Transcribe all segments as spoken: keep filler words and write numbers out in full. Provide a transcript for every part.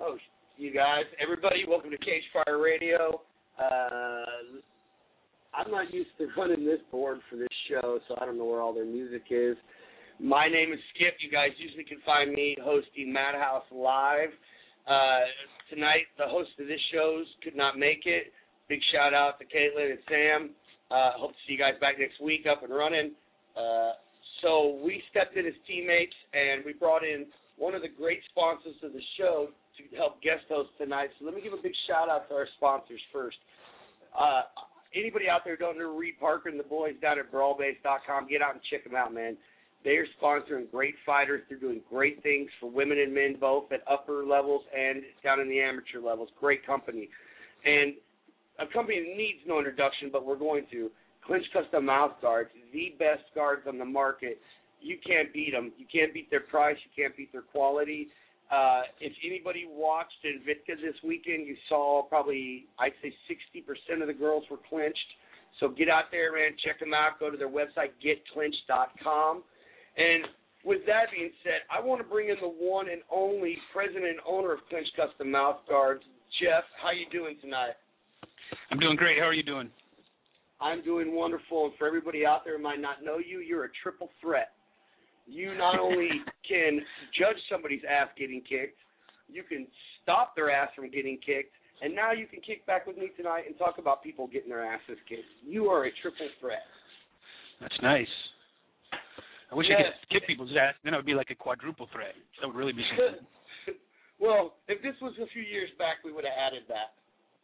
host. You guys, everybody, welcome to Cage Fire Radio. Uh, I'm not used to running this board for this show, so I don't know where all their music is. My name is Skip. You guys usually can find me hosting Madhouse Live. Uh, tonight, the host of this show could not make it. Big shout out to Caitlin and Sam. Uh, hope to see you guys back next week up and running. Uh, so we stepped in as teammates, and we brought in one of the great sponsors of the show to help guest host tonight. So let me give a big shout out to our sponsors first. Uh, anybody out there who don't know Reed Parker and the boys down at brawl base dot com, get out and check them out, man. They are sponsoring great fighters. They're doing great things for women and men both at upper levels and down in the amateur levels. Great company. And a company that needs no introduction, but we're going to. Clinch Custom Mouth Guards, the best guards on the market. You can't beat them. You can't beat their price. You can't beat their quality. Uh, if anybody watched Invicta this weekend, you saw probably, I'd say sixty percent of the girls were clinched. So get out there, man. Check them out. Go to their website, get clinch dot com. And with that being said, I want to bring in the one and only president and owner of Clinch Custom Mouth Guards, Jeff. How you doing tonight? I'm doing great. How are you doing? I'm doing wonderful. And for everybody out there who might not know you, you're a triple threat. You not only can judge somebody's ass getting kicked, you can stop their ass from getting kicked, and now you can kick back with me tonight and talk about people getting their asses kicked. You are a triple threat. That's nice. I wish yes. I could kick people's ass. Then it would be like a quadruple threat. That would really be something. Well, if this was a few years back, we would have added that.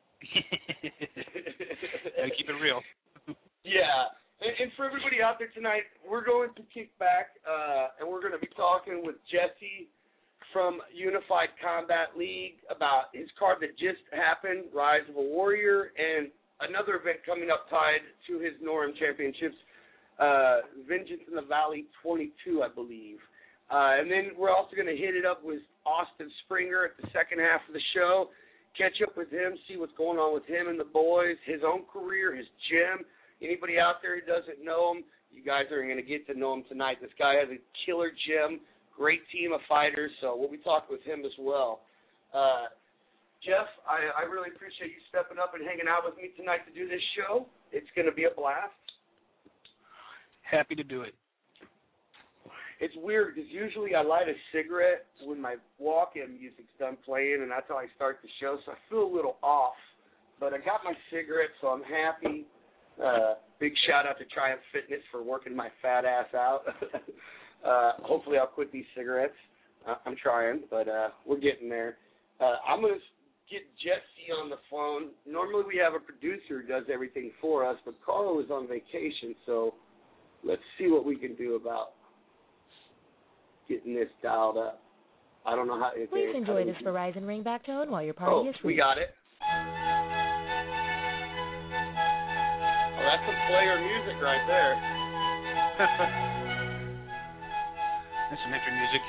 Gotta keep it real. Yeah. And, and for everybody out there tonight, we're going to kick back, uh, and we're going to be talking with Jesse from Unified Combat League about his card that just happened, Rise of a Warrior, and another event coming up tied to his NORAM Championships, uh, Vengeance in the Valley twenty-two, I believe. Uh, and then we're also going to hit it up with Austin Springer at the second half of the show, catch up with him, see what's going on with him and the boys, his own career, his gym. Anybody out there who doesn't know him, you guys are going to get to know him tonight. This guy has a killer gym, great team of fighters, so we'll be talking with him as well. Uh, Jeff, I, I really appreciate you stepping up and hanging out with me tonight to do this show. It's going to be a blast. Happy to do it. It's weird because usually I light a cigarette when my walk-in music's done playing, and that's how I start the show, so I feel a little off. But I got my cigarette, so I'm happy. Uh, big shout-out to Triumph Fitness for working my fat ass out. uh, hopefully I'll quit these cigarettes. Uh, I'm trying, but uh, we're getting there. Uh, I'm going to get Jesse on the phone. Normally we have a producer who does everything for us, but Carl is on vacation, so let's see what we can do about getting this dialed up. I don't know how. Please enjoy this Verizon ringback tone while your party oh, is free. we got it. Oh, that's some player music right there. That's some entry music.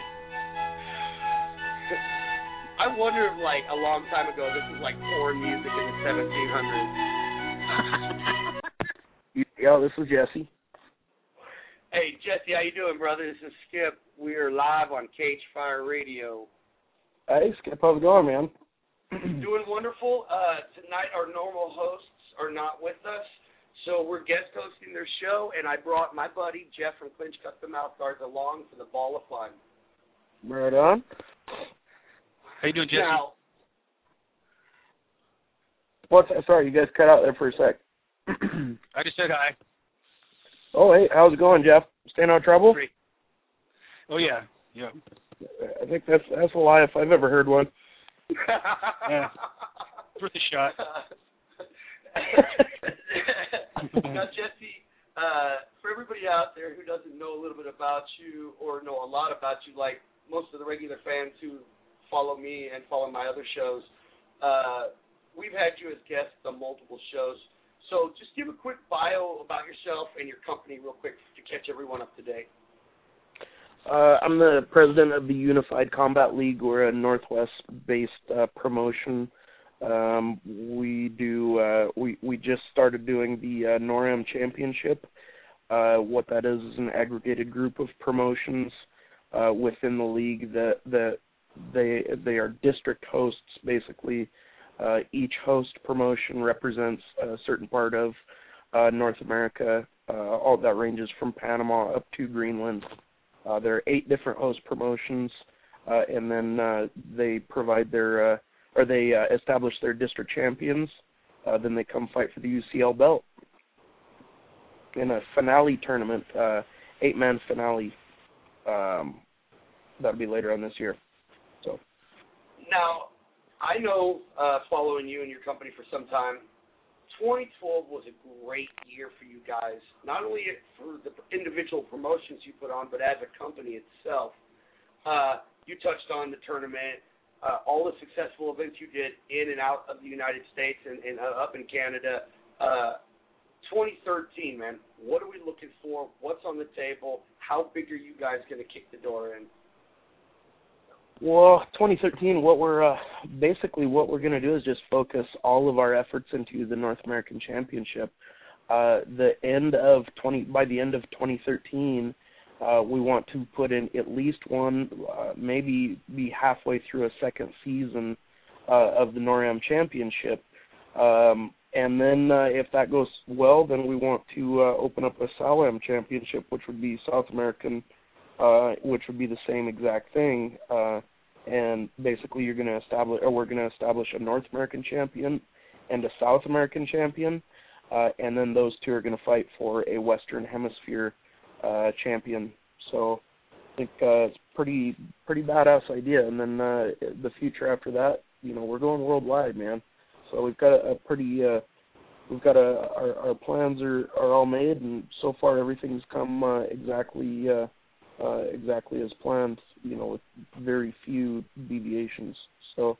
I wonder if, like, a long time ago, this was like porn music in the seventeen hundreds. Yo, this is Jesse. Hey, Jesse, how you doing, brother? This is Skip. We are live on Cage Fire Radio. Hey, Skip, how's it going, man? Doing wonderful. Uh, tonight, our normal hosts are not with us, so we're guest hosting their show, and I brought my buddy, Jeff from Clinch Custom Mouth Guards, along for the ball of fun. Right on. How you doing, Jesse? Now, What's that? Sorry, you guys cut out there for a sec. I just said hi. Oh, hey, how's it going, Jeff? Staying out of trouble? Great. Oh, yeah. Yeah. I think that's that's a lie if I've ever heard one. Yeah. Worth a shot. Now, Jesse, uh, for everybody out there who doesn't know a little bit about you or know a lot about you, like most of the regular fans who follow me and follow my other shows, uh, we've had you as guests on multiple shows. So just give a quick bio about yourself and your company real quick to catch everyone up to date. Uh, I'm the president of the Unified Combat League. We're a Northwest-based uh, promotion. Um, we do. Uh, we we just started doing the uh, NORAM Championship. Uh, what that is is an aggregated group of promotions uh, within the league that that they they are district hosts, basically. Uh, each host promotion represents a certain part of uh, North America. Uh, all that ranges from Panama up to Greenland. Uh, there are eight different host promotions, uh, and then uh, they provide their, uh, or they uh, establish their district champions. Uh, then they come fight for the U C L belt in a finale tournament, uh, eight-man finale. Um, that'll be later on this year. So now, I know, uh, following you and your company for some time, twenty twelve was a great year for you guys, not only for the individual promotions you put on, but as a company itself. Uh, you touched on the tournament, uh, all the successful events you did in and out of the United States and, and uh, up in Canada. Uh, twenty thirteen, man, what are we looking for? What's on the table? How big are you guys going to kick the door in? Well, twenty thirteen, what we're uh, basically what we're going to do is just focus all of our efforts into the North American Championship. Uh, the end of twenty by the end of twenty thirteen, uh, we want to put in at least one, uh, maybe be halfway through a second season uh, of the NORAM Championship, um, and then uh, if that goes well, then we want to uh, open up a SALAM Championship, which would be South American. Uh, which would be the same exact thing, uh, and basically you're going to establish, or we're going to establish a North American champion and a South American champion, uh, and then those two are going to fight for a Western Hemisphere uh, champion. So I think uh, it's pretty pretty badass idea, and then uh, the future after that, you know, we're going worldwide, man. So we've got a, a pretty uh, we've got a our, our plans are, are all made, and so far everything's come uh, exactly. Uh, Uh, exactly as planned, you know, with very few deviations. So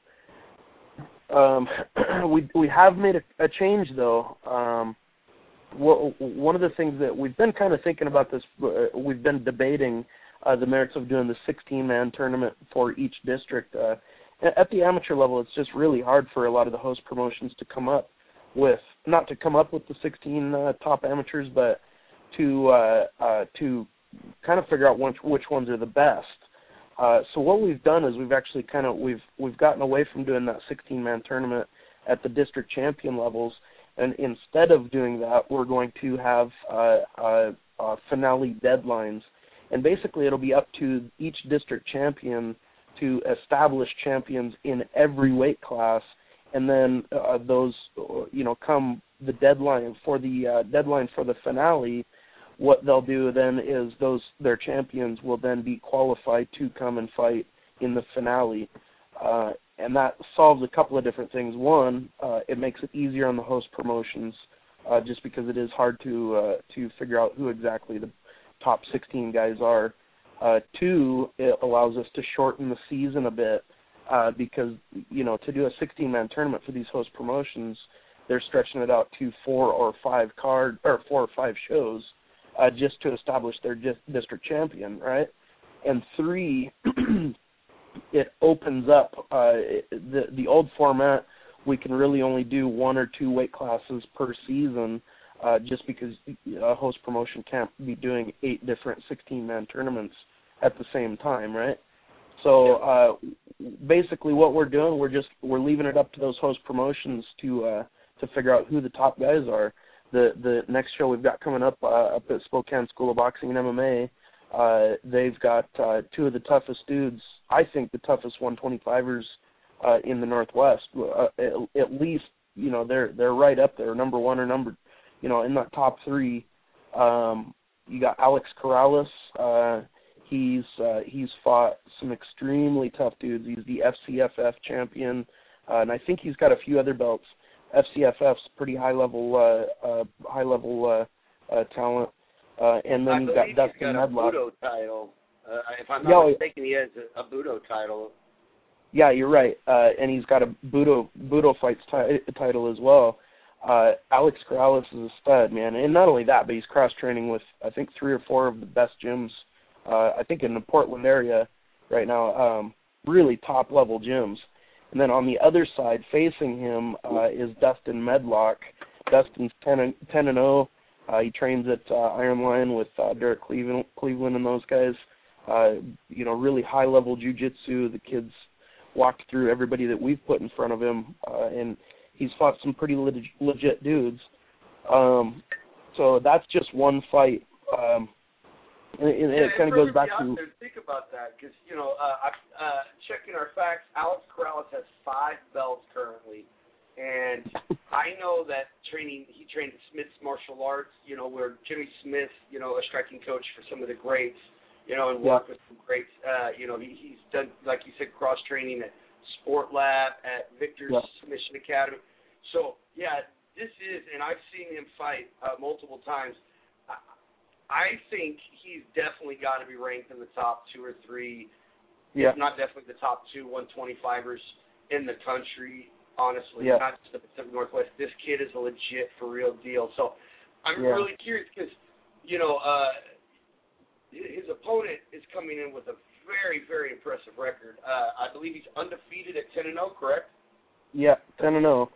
um, we we have made a, a change, though. Um, what, one of the things that we've been kind of thinking about this, uh, we've been debating uh, the merits of doing the sixteen-man tournament for each district. Uh, at the amateur level, it's just really hard for a lot of the host promotions to come up with, not to come up with the sixteen uh, top amateurs, but to uh, uh, to kind of figure out which, which ones are the best. Uh, so what we've done is we've actually kind of we've we've gotten away from doing that sixteen-man tournament at the district champion levels, and instead of doing that, we're going to have uh, uh, uh, finale deadlines, and basically it'll be up to each district champion to establish champions in every weight class, and then uh, those you know come the deadline for the uh, deadline for the finale. What they'll do then is those their champions will then be qualified to come and fight in the finale, uh, and that solves a couple of different things. One, uh, it makes it easier on the host promotions, uh, just because it is hard to uh, to figure out who exactly the top sixteen guys are. Uh, two, it allows us to shorten the season a bit, uh, because you know to do a sixteen-man tournament for these host promotions, they're stretching it out to four or five card or four or five shows. Uh, just to establish their dis- district champion, right? And three, it opens up uh, the the old format. We can really only do one or two weight classes per season, uh, just because a host promotion can't be doing eight different sixteen-man tournaments at the same time, right? So uh, basically, what we're doing, we're just we're leaving it up to those host promotions to uh, to figure out who the top guys are. The the next show we've got coming up uh, up at Spokane School of Boxing and M M A, uh, they've got uh, two of the toughest dudes, I think the toughest one twenty-fivers uh, in the Northwest. Uh, at, at least, you know, they're they're right up there, number one or number, you know, in that top three. Um, you got Alex Corrales. Uh, he's uh, he's fought some extremely tough dudes. He's the F C F F champion, uh, and I think he's got a few other belts. F C F F's pretty high level, uh, uh, high level uh, uh, talent, uh, and then you got Dustin Medlock. A Budo title. Uh, if I'm not yeah, mistaken, he has a, a Budo title. Yeah, you're right, uh, and he's got a Budo Budo fights t- title as well. Uh, Alex Corrales is a stud, man, and not only that, but he's cross training with I think three or four of the best gyms. Uh, I think in the Portland area right now, um, really top level gyms. And then on the other side, facing him, uh, is Dustin Medlock. Dustin's ten and oh. Uh, he trains at uh, Iron Lion with uh, Derek Cleveland, Cleveland and those guys. Uh, you know, really high-level jiu-jitsu. The kid's walked through everybody that we've put in front of him, uh, and he's fought some pretty leg- legit dudes. Um, so that's just one fight. Um, and, and yeah, it kind of goes back to there, think about that, because you know, uh, I, uh, checking our facts, Alex Corrales has five belts currently, and I know that training. He trained at Smith's Martial Arts, you know, where Jimmy Smith, you know, a striking coach for some of the greats, you know, and worked yeah. with some greats. Uh, you know, he, he's done, like you said, cross training at Sport Lab, at Victor's yeah. Submission Academy. So yeah, this is, and I've seen him fight uh, multiple times. I think he's definitely got to be ranked in the top two or three, yeah. if not definitely the top two one twenty-fivers in the country, honestly, yeah. not just the Pacific Northwest. This kid is a legit, for real deal. So I'm yeah. really curious because, you know, uh, his opponent is coming in with a very, very impressive record. Uh, I believe he's undefeated at ten and oh, correct? Yeah, ten and oh.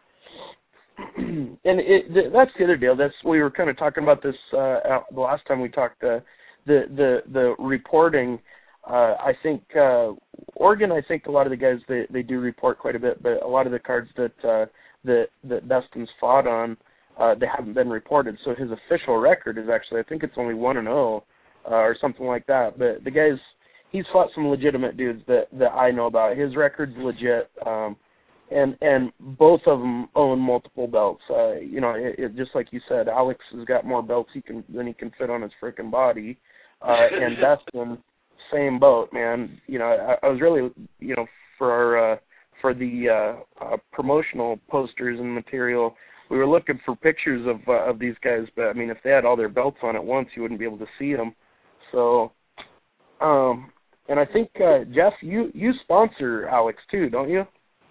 And it, th- that's the other deal. That's we were kind of talking about this uh, the last time we talked. Uh, the the the reporting. Uh, I think uh, Oregon. I think a lot of the guys they, they do report quite a bit, but a lot of the cards that uh, that that Dustin's fought on, uh, they haven't been reported. So his official record is actually, I think it's only one and zero, or something like that. But the guys, he's fought some legitimate dudes that that I know about. His record's legit. Um, And and both of them own multiple belts. Uh, you know, it, it, just like you said, Alex has got more belts he can than he can fit on his freaking body. Uh, and Dustin, same boat, man. You know, I, I was really, you know, for our, uh, for the uh, uh, promotional posters and material, we were looking for pictures of uh, of these guys. But I mean, if they had all their belts on at once, you wouldn't be able to see them. So, um, and I think uh, Jeff, you you sponsor Alex too, don't you?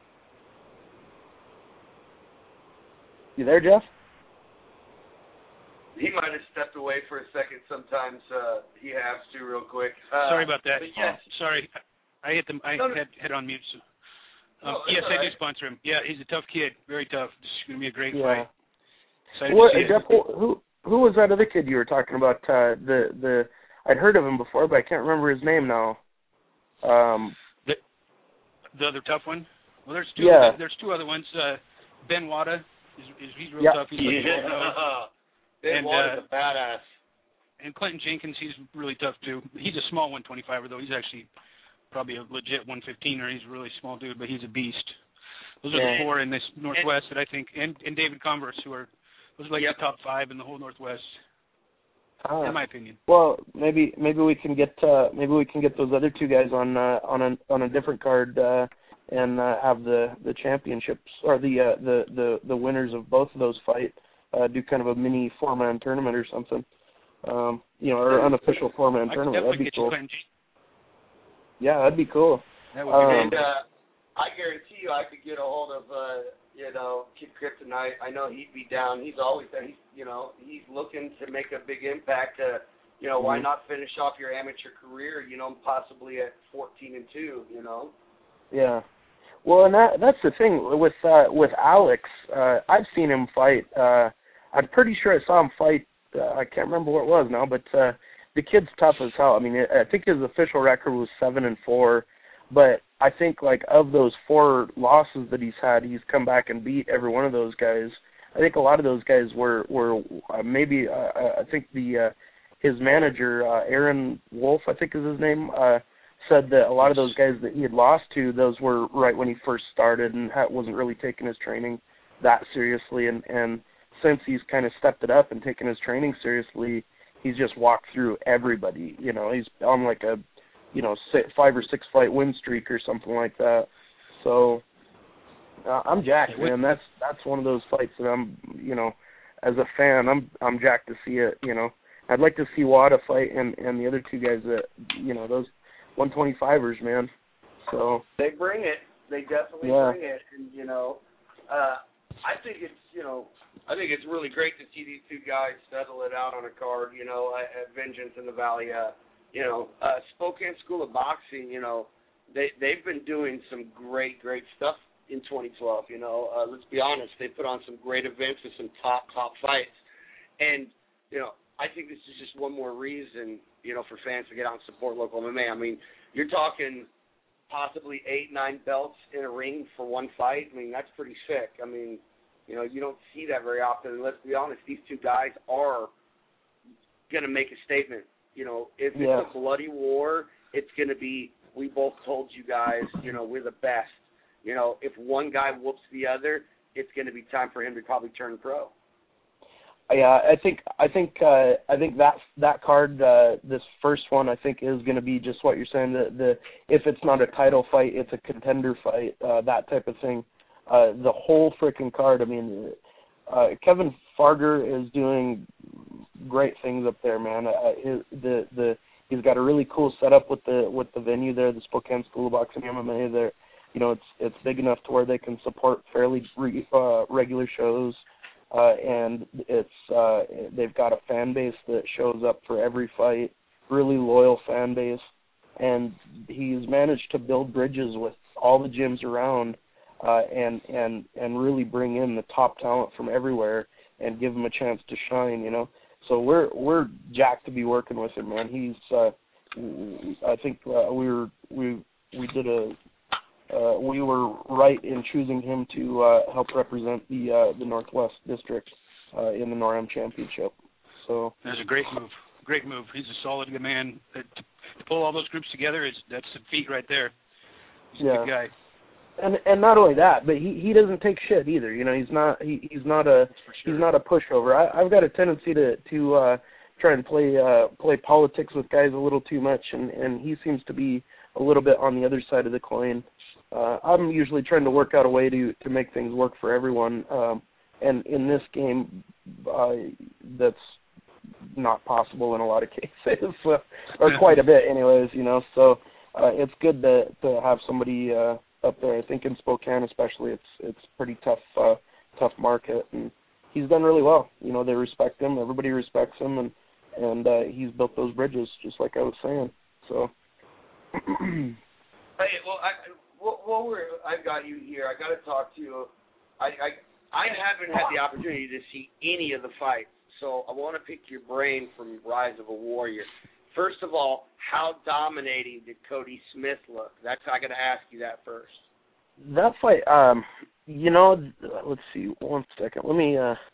You there, Jeff? He might have stepped away for a second. Sometimes uh, he has to real quick. Uh, Sorry about that. Yes. Oh, sorry, I hit the I no, no. had head on mute. So. Um, No, yes, I right. do sponsor him. Yeah, he's a tough kid, very tough. This is going to be a great Yeah. fight. Excited What, to see Jeff? it. Who who was that other kid you were talking about? Uh, the the I'd heard of him before, but I can't remember his name now. Um, the, the other tough one. Well, there's two. Yeah. There's two other ones. Uh, Ben Wada. Is, is, he's real Yeah. tough. He's like Yeah. Ben And, Water's uh, a badass. And Clinton Jenkins, he's really tough too. He's a small one twenty-fiver though. He's actually probably a legit one fifteen-er. He's a really small dude, but he's a beast. Those are Yeah. the four in this Northwest that I think, and, and David Converse, who are those are like Yep. the top five in the whole Northwest, ah. in my opinion. Well, maybe maybe we can get uh, maybe we can get those other two guys on uh, on a on a different card uh, and uh, have the, the championships or the, uh, the the the winners of both of those fight uh, do kind of a mini four man tournament or something. Um, you know, or unofficial four man I tournament. That'd be get cool. you Clinton. Yeah, that'd be cool. That would be Um, And uh, I guarantee you, I could get a hold of uh, you know Kid Kryptonite. I know he'd be down. He's always there. He's you know he's looking to make a big impact. Uh, you know, why Mhm. not finish off your amateur career? You know, possibly at fourteen and two. You know. Yeah. Well, and that that's the thing with uh, with Alex. Uh, I've seen him fight. Uh, I'm pretty sure I saw him fight. Uh, I can't remember what it was now, but uh, the kid's tough as hell. I mean, I think his official record was seven and four, but I think like of those four losses that he's had, he's come back and beat every one of those guys. I think a lot of those guys were were uh, maybe uh, I think the uh, his manager uh, Aaron Wolf, I think is his name. Uh, said that a lot of those guys that he had lost to, those were right when he first started and ha- wasn't really taking his training that seriously. And, and since he's kind of stepped it up and taken his training seriously, he's just walked through everybody. You know, he's on like a, you know, six, five or six fight win streak or something like that. So uh, I'm jacked, man. That's that's one of those fights that I'm, you know, as a fan, I'm I'm jacked to see it. You know, I'd like to see Wada fight and and the other two guys that, you know, those one twenty-fivers, man. So they bring it. They definitely yeah. bring it, and you know, uh, I think it's you know, I think it's really great to see these two guys settle it out on a card. You know, at, at Vengeance in the Valley. Uh, you know, uh, Spokane School of Boxing. You know, they they've been doing some great great stuff in twenty twelve. You know, uh, let's be honest, they put on some great events with some top top fights, and you know, I think this is just one more reason, you know, for fans to get out and support local M M A. I mean, you're talking possibly eight, nine belts in a ring for one fight. I mean, that's pretty sick. I mean, you know, you don't see that very often. And let's be honest, these two guys are going to make a statement. You know, if yeah. it's a bloody war, it's going to be, we both told you guys, you know, we're the best. You know, if one guy whoops the other, it's going to be time for him to probably turn pro. Yeah, I think I think uh, I think that that card, uh, this first one, I think is going to be just what you're saying. The the if it's not a title fight, it's a contender fight. Uh, that type of thing. Uh, the whole freaking card. I mean, uh, Kevin Farger is doing great things up there, man. Uh, his, the the he's got a really cool setup with the with the venue there, the Spokane School of Boxing M M A. There, you know, it's it's big enough to where they can support fairly re, uh, regular shows. Uh, and it's uh, they've got a fan base that shows up for every fight, really loyal fan base, and he's managed to build bridges with all the gyms around, uh, and and and really bring in the top talent from everywhere and give them a chance to shine. You know, so we're we're jacked to be working with him, man. He's uh, I think uh, we were we we did a. Uh, we were right in choosing him to uh, help represent the uh, the Northwest District uh, in the NORAM Championship. So that's a great move. Great move. He's a solid man. To, to pull all those groups together, is that's a feat right there. He's yeah. a good guy. And and not only that, but he, he doesn't take shit either. You know, he's not he, he's not a sure. he's not a pushover. I, I've got a tendency to to uh, try and play uh, play politics with guys a little too much, and, and he seems to be a little bit on the other side of the coin. Uh, I'm usually trying to work out a way to, to make things work for everyone, um, and in this game, uh, that's not possible in a lot of cases, uh, or quite a bit, anyways. You know, so uh, it's good to to have somebody uh, up there. I think in Spokane, especially, it's it's pretty tough uh, tough market, and he's done really well. You know, they respect him. Everybody respects him, and and uh, he's built those bridges, just like I was saying. So. Hey, well, I. Well, we're, I've got you here. I got to talk to you. I, I I haven't had the opportunity to see any of the fights, so I want to pick your brain from Rise of a Warrior. First of all, how dominating did Cody Smith look? That's I got to ask you that first. That fight, um, you know, let's see, one second. Let me. Uh,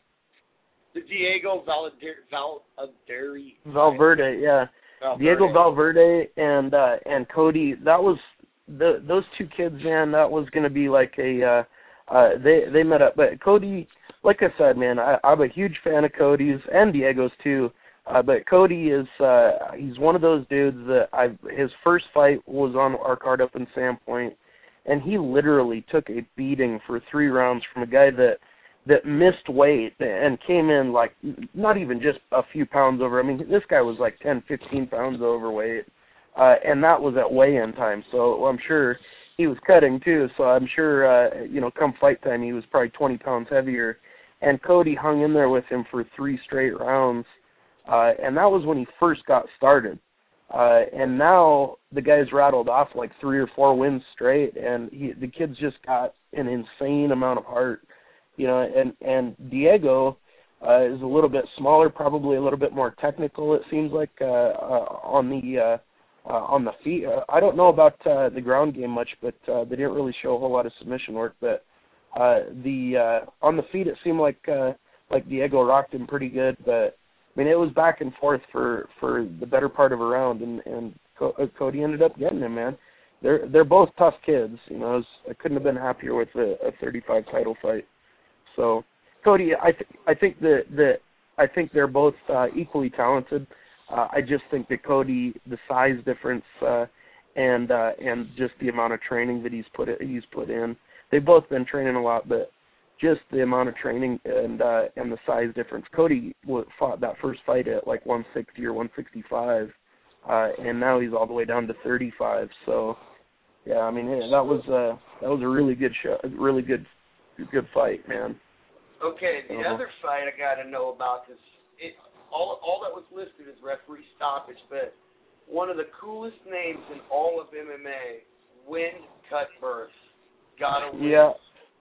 the Diego Valder, Valverde. Valverde, yeah. Valverde. Diego Valverde and uh, and Cody. That was. The, those two kids, man, that was going to be like a, uh, uh, they they met up. But Cody, like I said, man, I, I'm a huge fan of Cody's and Diego's too. Uh, but Cody is, uh, he's one of those dudes that I his first fight was on our card up in Sandpoint, and he literally took a beating for three rounds from a guy that that missed weight and came in like not even just a few pounds over. I mean, this guy was like ten, fifteen pounds overweight. Uh, and that was at weigh-in time, so I'm sure he was cutting too. So I'm sure, uh, you know, come fight time, he was probably twenty pounds heavier. And Cody hung in there with him for three straight rounds, uh, and that was when he first got started. Uh, and now the guy's rattled off like three or four wins straight, and he, the kid's just got an insane amount of heart, you know. And and Diego uh, is a little bit smaller, probably a little bit more technical. It seems like uh, uh, on the uh, Uh, on the feet. Uh, I don't know about uh, the ground game much, but uh, they didn't really show a whole lot of submission work. But uh, the uh, on the feet, it seemed like uh, like Diego rocked him pretty good. But I mean, it was back and forth for, for the better part of a round, and and Co- uh, Cody ended up getting him. Man, they're they're both tough kids. You know, I, was, I couldn't have been happier with a, a thirty-five title fight. So Cody, I th- I think that that I think they're both uh, equally talented. Uh, I just think that Cody, the size difference uh, and uh, and just the amount of training that he's put it, he's put in. They've both been training a lot, but just the amount of training and uh, and the size difference. Cody fought that first fight at like one sixty or one sixty-five, uh, and now he's all the way down to thirty-five. So, yeah, I mean that was uh, that was a really good show, a really good good fight, man. Okay, the uh-huh. other fight I got to know about because it. All all that was listed is referee stoppage, but one of the coolest names in all of M M A, Wind Cutbirth, got a win. Yeah.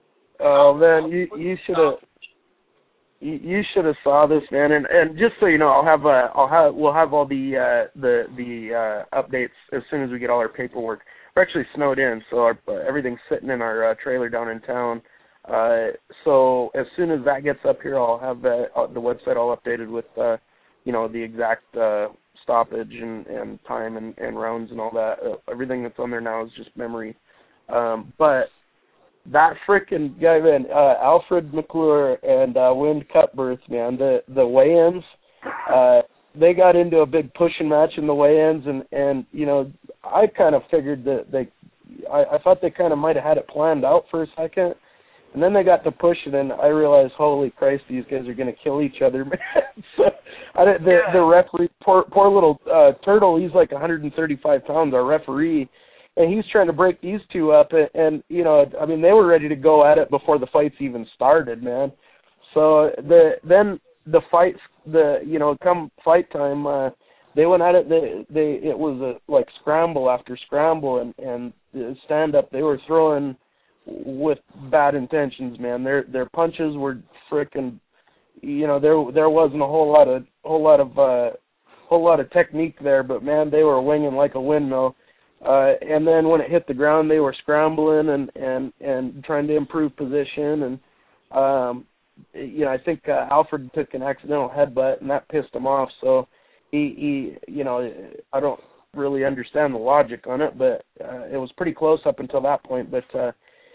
Oh man, you you should have you, you should have saw this, man. And and just so you know, I'll have uh I'll have we'll have all the uh the the uh updates as soon as we get all our paperwork. we're actually snowed in, so our, uh, everything's sitting in our uh, trailer down in town. Uh, so as soon as that gets up here, I'll have the, uh, the website all updated with, uh, you know, the exact uh, stoppage and, and time and, and rounds and all that. Uh, everything that's on there now is just memory. Um, but that frickin' guy, man, uh, Alfred McClure and uh, Wind Cutbirth, man, the the weigh-ins, uh, they got into a big pushing match in the weigh-ins, and, and you know, I kind of figured that they, I, I thought they kind of might have had it planned out for a second, and then they got to pushing, and I realized, holy Christ, these guys are going to kill each other, man. So I, the, the referee, poor, poor little uh, Turtle, he's like one hundred thirty-five pounds, our referee, and he's trying to break these two up, and, and, you know, I mean, they were ready to go at it before the fights even started, man. So the then the fights, the you know, come fight time, uh, they went at it. They, they it was a like scramble after scramble, and and the stand up. They were throwing with bad intentions, man. Their their punches were frickin', you know, there there wasn't a whole lot of whole lot of uh, whole lot of technique there, but man, they were winging like a windmill. Uh, and then when it hit the ground, they were scrambling and, and, and trying to improve position. And, um, you know, I think uh, Alfred took an accidental headbutt, and that pissed him off. So he, he, you know, I don't really understand the logic on it, but uh, it was pretty close up until that point. But uh,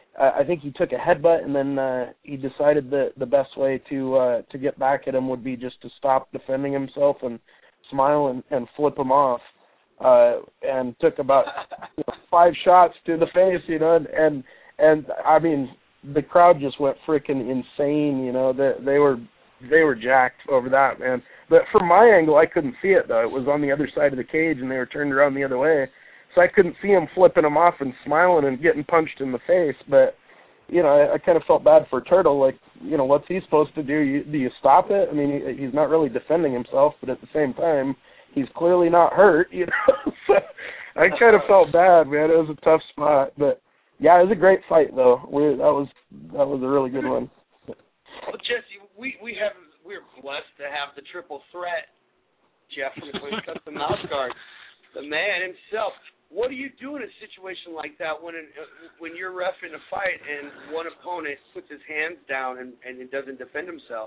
I think he took a headbutt, and then uh, he decided that the best way to uh, to get back at him would be just to stop defending himself and smile and, and flip him off. Uh, and took about you know, five shots to the face, you know, and, and and I mean the crowd just went freaking insane, you know. They they were they were jacked over that, man. But from my angle, I couldn't see it though. It was on the other side of the cage, and they were turned around the other way, so I couldn't see him flipping him off and smiling and getting punched in the face. But you know, I, I kind of felt bad for Turtle. Like, you know, what's he supposed to do? You, do you stop it? I mean, he, he's not really defending himself, but at the same time, he's clearly not hurt, you know. So I kind of felt bad, man. It was a tough spot, but yeah, it was a great fight, though. We that was that was a really good one. Well, Jesse, we we have we're blessed to have the triple threat, Jeff from the Custom Mouse Guard, the man himself. What do you do in a situation like that when an, when you're reffing a fight and one opponent puts his hands down and and doesn't defend himself?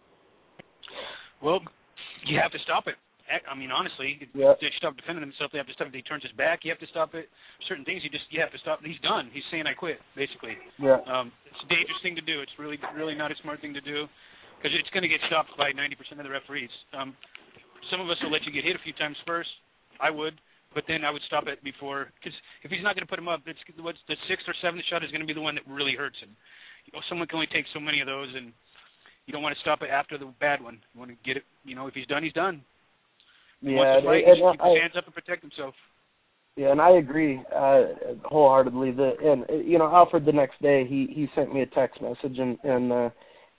Well, you have to stop it. I mean, honestly, yeah. They stop defending himself. They have to stop. If he turns his back, you have to stop it. Certain things, you just you have to stop. He's done. He's saying, "I quit." Basically, yeah. Um, it's a dangerous thing to do. It's really, really not a smart thing to do because it's going to get stopped by ninety percent of the referees. Um, some of us will let you get hit a few times first. I would, but then I would stop it before, because if he's not going to put him up, it's what's the sixth or seventh shot is going to be the one that really hurts him. You know, someone can only take so many of those, and you don't want to stop it after the bad one. You want to get it. You know, if he's done, he's done. Yeah, fight, and, keep I, his hands up and protect himself. Yeah, and I agree uh, wholeheartedly. The and you know, Alfred the next day he, he sent me a text message and and uh,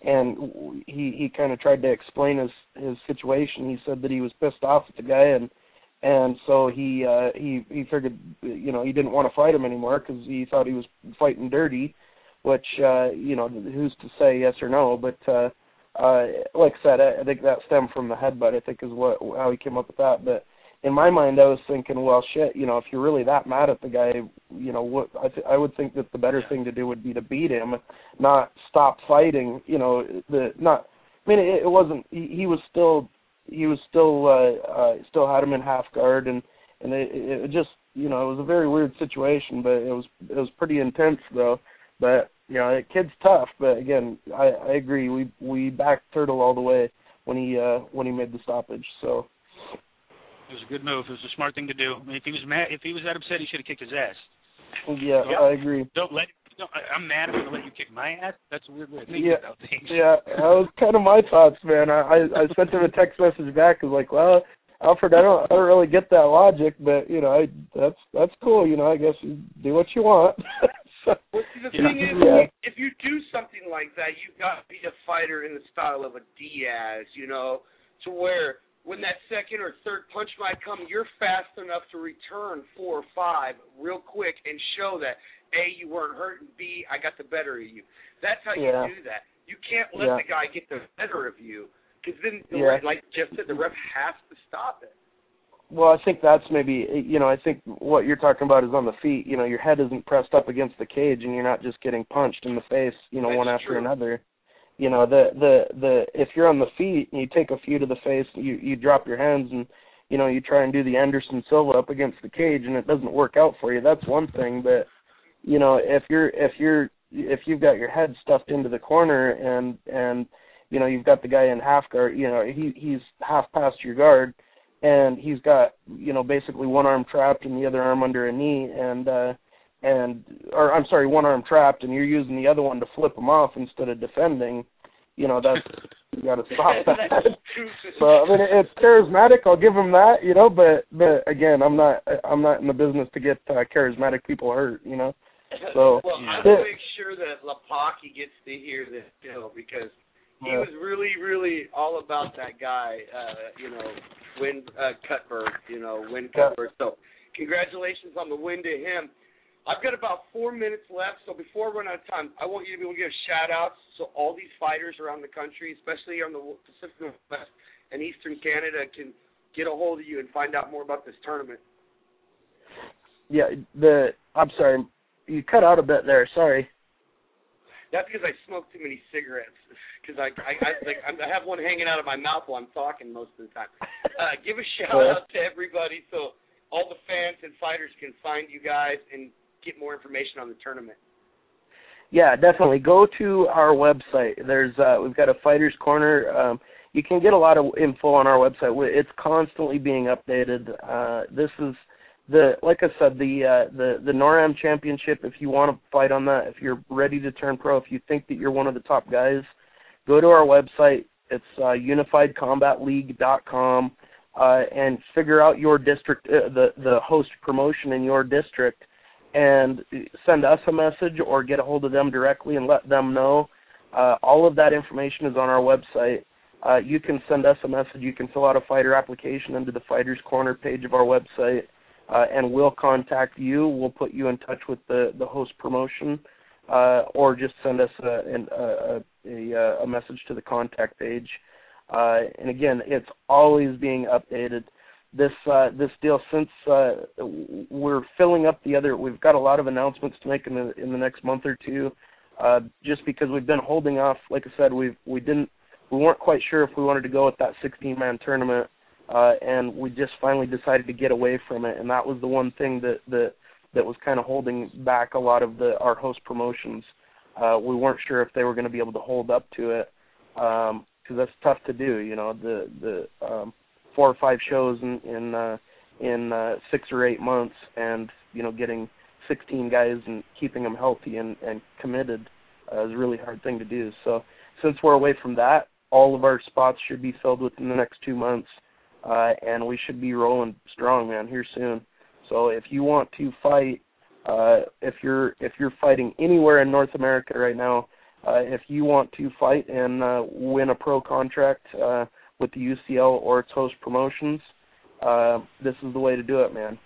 and he he kind of tried to explain his his situation. He said that he was pissed off at the guy and and so he uh, he he figured you know he didn't want to fight him anymore because he thought he was fighting dirty, which uh, you know who's to say yes or no, but. Uh, Uh, like I said, I, I think that stemmed from the headbutt, I think is what how he came up with that. But in my mind, I was thinking, well, shit, you know, if you're really that mad at the guy, you know, what I, th- I would think that the better thing to do would be to beat him, not stop fighting. You know, the not. I mean, it, it wasn't. He, he was still, he was still, uh, uh, still had him in half guard, and and it, it just, you know, it was a very weird situation, but it was it was pretty intense though. But you know, the kid's tough, but again, I, I agree. We we backed Turtle all the way when he uh, when he made the stoppage. So it was a good move. It was a smart thing to do. I mean, if he was mad, if he was that upset, he should have kicked his ass. Yeah, so, I agree. Don't let. Don't, I'm mad. I'm gonna let you kick my ass. That's a weird way of thinking yeah, about things. Yeah, that was kind of my thoughts, man. I I, I sent him a text message back. I was like, well, Alfred, I don't I don't really get that logic, but you know, I that's that's cool. You know, I guess you do what you want. Well, see, the yeah. thing is, yeah. if you do something like that, you've got to be a fighter in the style of a Diaz, you know, to where when that second or third punch might come, you're fast enough to return four or five real quick and show that, A, you weren't hurt, and B, I got the better of you. That's how yeah. you do that. You can't let yeah. the guy get the better of you, because then, yeah. like Jeff said, the ref has to stop it. Well, I think that's maybe, you know, I think what you're talking about is on the feet. You know, your head isn't pressed up against the cage, and you're not just getting punched in the face, you know, that's one after true. another. You know, the the the if you're on the feet and you take a few to the face, you you drop your hands and, you know, you try and do the Anderson Silva up against the cage, and it doesn't work out for you. That's one thing, but you know, if you're if you're if you've got your head stuffed into the corner and and you know you've got the guy in half guard, you know, he he's half past your guard. And he's got, you know, basically one arm trapped and the other arm under a knee, and uh, and or I'm sorry, one arm trapped, and you're using the other one to flip him off instead of defending. You know, that's you got to stop that. So I mean, it's charismatic. I'll give him that, you know, but but again, I'm not I'm not in the business to get uh, charismatic people hurt, you know. So well, I will make sure that Lapaki gets to hear this, you know, because he was really, really all about that guy, uh, you know, Win uh, Cuthbert, you know, Win Cuthbert. So congratulations on the win to him. I've got about four minutes left, so before we run out of time, I want you to be able to give shout-outs so all these fighters around the country, especially on the Pacific Northwest and Eastern Canada, can get a hold of you and find out more about this tournament. Yeah, the I'm sorry, you cut out a bit there. Sorry. That's because I smoke too many cigarettes. Because I, I, I, like, I have one hanging out of my mouth while I'm talking most of the time. Uh, give a shout out to everybody so all the fans and fighters can find you guys and get more information on the tournament. Yeah, definitely. Go to our website. There's uh, we've got a Fighters Corner. Um, you can get a lot of info on our website. It's constantly being updated. Uh, this is The like I said, the uh, the the NORAM Championship. If you want to fight on that, if you're ready to turn pro, if you think that you're one of the top guys, go to our website. It's uh, unified combat league dot com uh, and figure out your district, uh, the the host promotion in your district, and send us a message or get a hold of them directly and let them know. Uh, all of that information is on our website. Uh, you can send us a message. You can fill out a fighter application under the Fighters Corner page of our website. Uh, and we'll contact you. We'll put you in touch with the, the host promotion, uh, or just send us a, a, a, a message to the contact page. Uh, and again, it's always being updated. This uh, this deal, since uh, we're filling up the other, we've got a lot of announcements to make in the in the next month or two. Uh, just because we've been holding off, like I said, we we didn't we weren't quite sure if we wanted to go with that sixteen man tournament. Uh, and we just finally decided to get away from it, and that was the one thing that that, that was kind of holding back a lot of the our host promotions. Uh, we weren't sure if they were going to be able to hold up to it, because um, that's tough to do. You know, the the um, four or five shows in in, uh, in uh, six or eight months, and you know, getting sixteen guys and keeping them healthy and, and committed uh, is a really hard thing to do. So since we're away from that, all of our spots should be filled within the next two months. Uh, and we should be rolling strong, man, here soon. So if you want to fight, uh, if you're if you're fighting anywhere in North America right now, uh, if you want to fight and uh, win a pro contract uh, with the U C L or its host promotions, uh, this is the way to do it, man.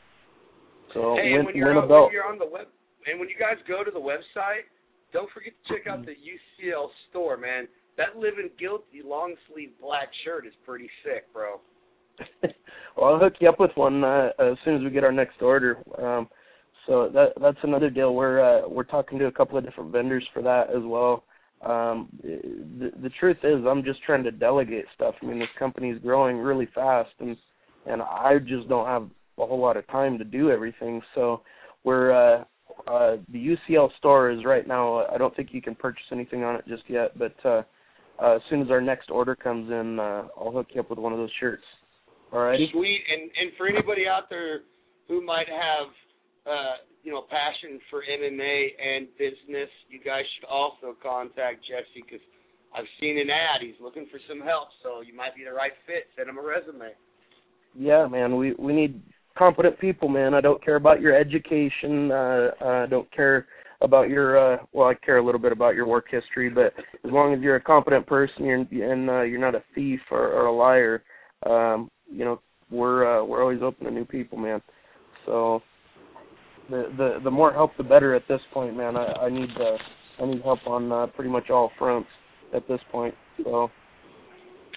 So hey, win, when you're win a on, belt. When you're on the web, and when you guys go to the website, don't forget to check out the U C L store, man. That Living Guilty long sleeve black shirt is pretty sick, bro. Well, I'll hook you up with one uh, as soon as we get our next order. Um, so that that's another deal. We're uh, we're talking to a couple of different vendors for that as well. Um, the the truth is, I'm just trying to delegate stuff. I mean, this company is growing really fast, and and I just don't have a whole lot of time to do everything. So we're uh, uh, the U C L store is right now. I don't think you can purchase anything on it just yet, but uh, uh, as soon as our next order comes in, uh, I'll hook you up with one of those shirts. All right. Sweet, and and for anybody out there who might have, uh, you know, passion for M M A and business, you guys should also contact Jesse because I've seen an ad. He's looking for some help, so you might be the right fit. Send him a resume. Yeah, man, we we need competent people, man. I don't care about your education. Uh, I don't care about your uh, well, I care a little bit about your work history, but as long as you're a competent person, you're and uh, you're not a thief or, or a liar. Um, you know, we're uh, we're always open to new people, man. So the the the more help, the better at this point, man. I, I need uh, I need help on uh, pretty much all fronts at this point. So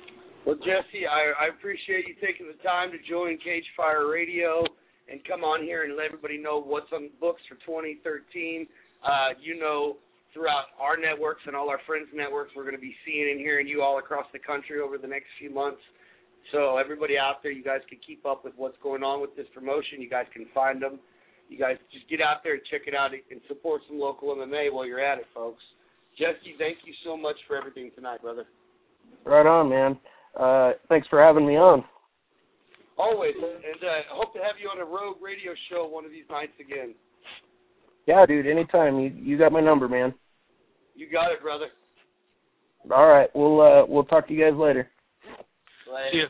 Well, Jesse, I, I appreciate you taking the time to join Cage Fire Radio and come on here and let everybody know what's on the books for twenty thirteen. Uh, you know, throughout our networks and all our friends' networks, we're going to be seeing and hearing you all across the country over the next few months. So everybody out there, you guys can keep up with what's going on with this promotion. You guys can find them. You guys just get out there and check it out and support some local M M A while you're at it, folks. Jesse, thank you so much for everything tonight, brother. Right on, man. Uh, thanks for having me on. Always, and uh, I hope to have you on a Rogue radio show one of these nights again. Yeah, dude, anytime. You you got my number, man. You got it, brother. All right, we'll uh, we'll talk to you guys later. Later. See ya.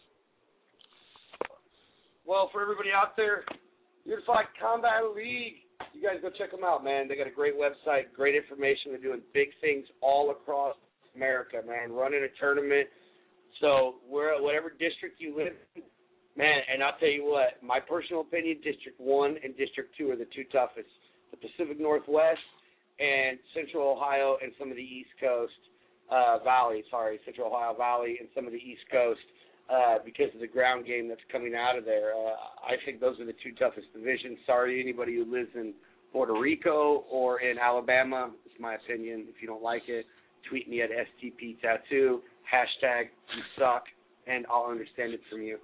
Well, for everybody out there, Unified Combat League, you guys go check them out, man. They got a great website, great information. They're doing big things all across America, man. Running a tournament. So we're whatever district you live in, man, and I'll tell you what, my personal opinion, District one and District two are the two toughest. The Pacific Northwest and Central Ohio and some of the East Coast uh, Valley, sorry, Central Ohio Valley and some of the East Coast uh, because of the ground game that's coming out of there. Uh, I think those are the two toughest divisions. Sorry to anybody who lives in Puerto Rico or in Alabama. It's my opinion. If you don't like it, tweet me at S T P Tattoo, hashtag you suck, and I'll understand it from you.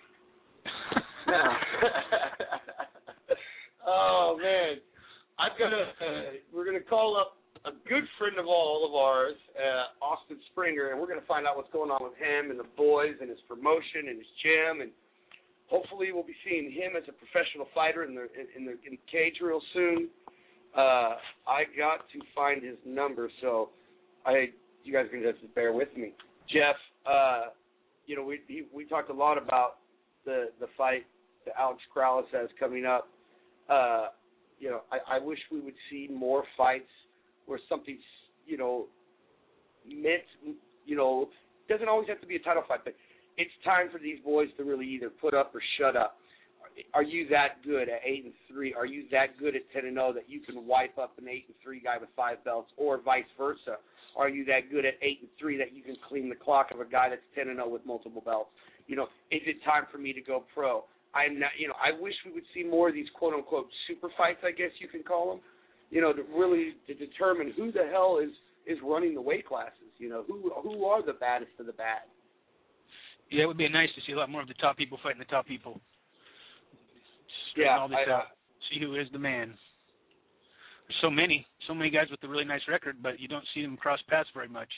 Oh, man. I've got a, uh, we're going to call up a good friend of all of ours, uh, Austin Springer, and we're going to find out what's going on with him and the boys and his promotion and his gym, and hopefully we'll be seeing him as a professional fighter in the in the, in the cage real soon. Uh, I got to find his number, so I you guys are going to just bear with me. Jeff, uh, you know, we he, we talked a lot about the the fight that Alex Corrales has coming up. Uh, you know, I, I wish we would see more fights where something's, you know, meant, you know, doesn't always have to be a title fight, but it's time for these boys to really either put up or shut up. Are you that good at eight and three? Are you that good at ten and zero that you can wipe up an eight and three guy with five belts, or vice versa? Are you that good at eight and three that you can clean the clock of a guy that's ten and zero with multiple belts? You know, is it time for me to go pro? I'm not. You know, I wish we would see more of these quote unquote super fights, I guess you can call them. You know, to really to determine who the hell is is running the weight classes. You know, who who are the baddest of the bad. Yeah, it would be nice to see a lot more of the top people fighting the top people. Yeah, all this I, out. See who is the man. There's so many, so many guys with a really nice record, but you don't see them cross paths very much.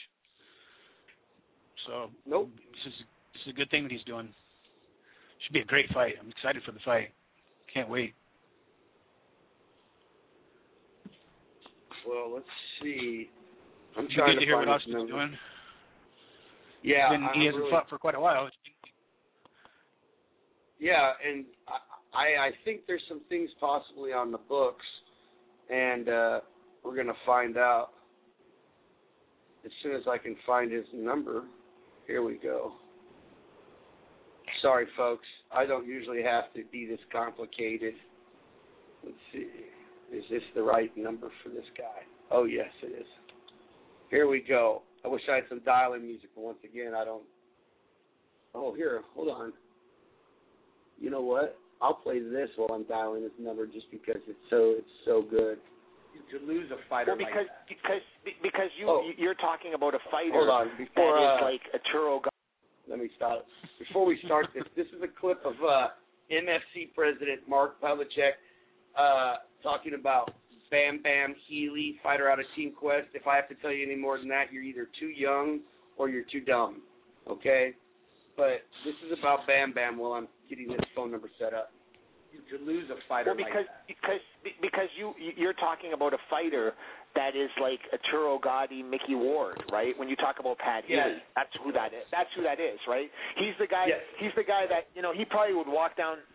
So nope. This is this is a good thing that he's doing. Should be a great fight. I'm excited for the fight. Can't wait. Well, let's see. I'm It'd trying be good to to hear find what his Austin's number. doing. Yeah, Been, he hasn't really, fought for quite a while. Yeah, and I, I think there's some things possibly on the books, and uh, we're going to find out as soon as I can find his number. Here we go. Sorry, folks. I don't usually have to be this complicated. Let's see. Is this the right number for this guy? Oh, yes, it is. Here we go. I wish I had some dial-in music, but once again, I don't. Oh, here, hold on. You know what? I'll play this while I'm dialing his number just because it's so it's so good. You could lose a fighter well, because, like that. because because you oh. you're talking about a fighter Hold on. Before, that is uh, like a churro guy. Let me stop. Before we start this, this is a clip of uh, M F C President Mark Pavlicek uh, talking about Bam Bam Healy, fighter out of Team Quest. If I have to tell you any more than that, you're either too young or you're too dumb, okay? But this is about Bam Bam while I'm getting this phone number set up. You could lose a fighter well, because, like that. because because you you're talking about a fighter that is like a Churro Gotti, Mickey Ward, right? When you talk about Pat Yes. Healy, that's who that is. That's who that is, right? He's the guy. Yes. He's the guy that you know. He probably would walk down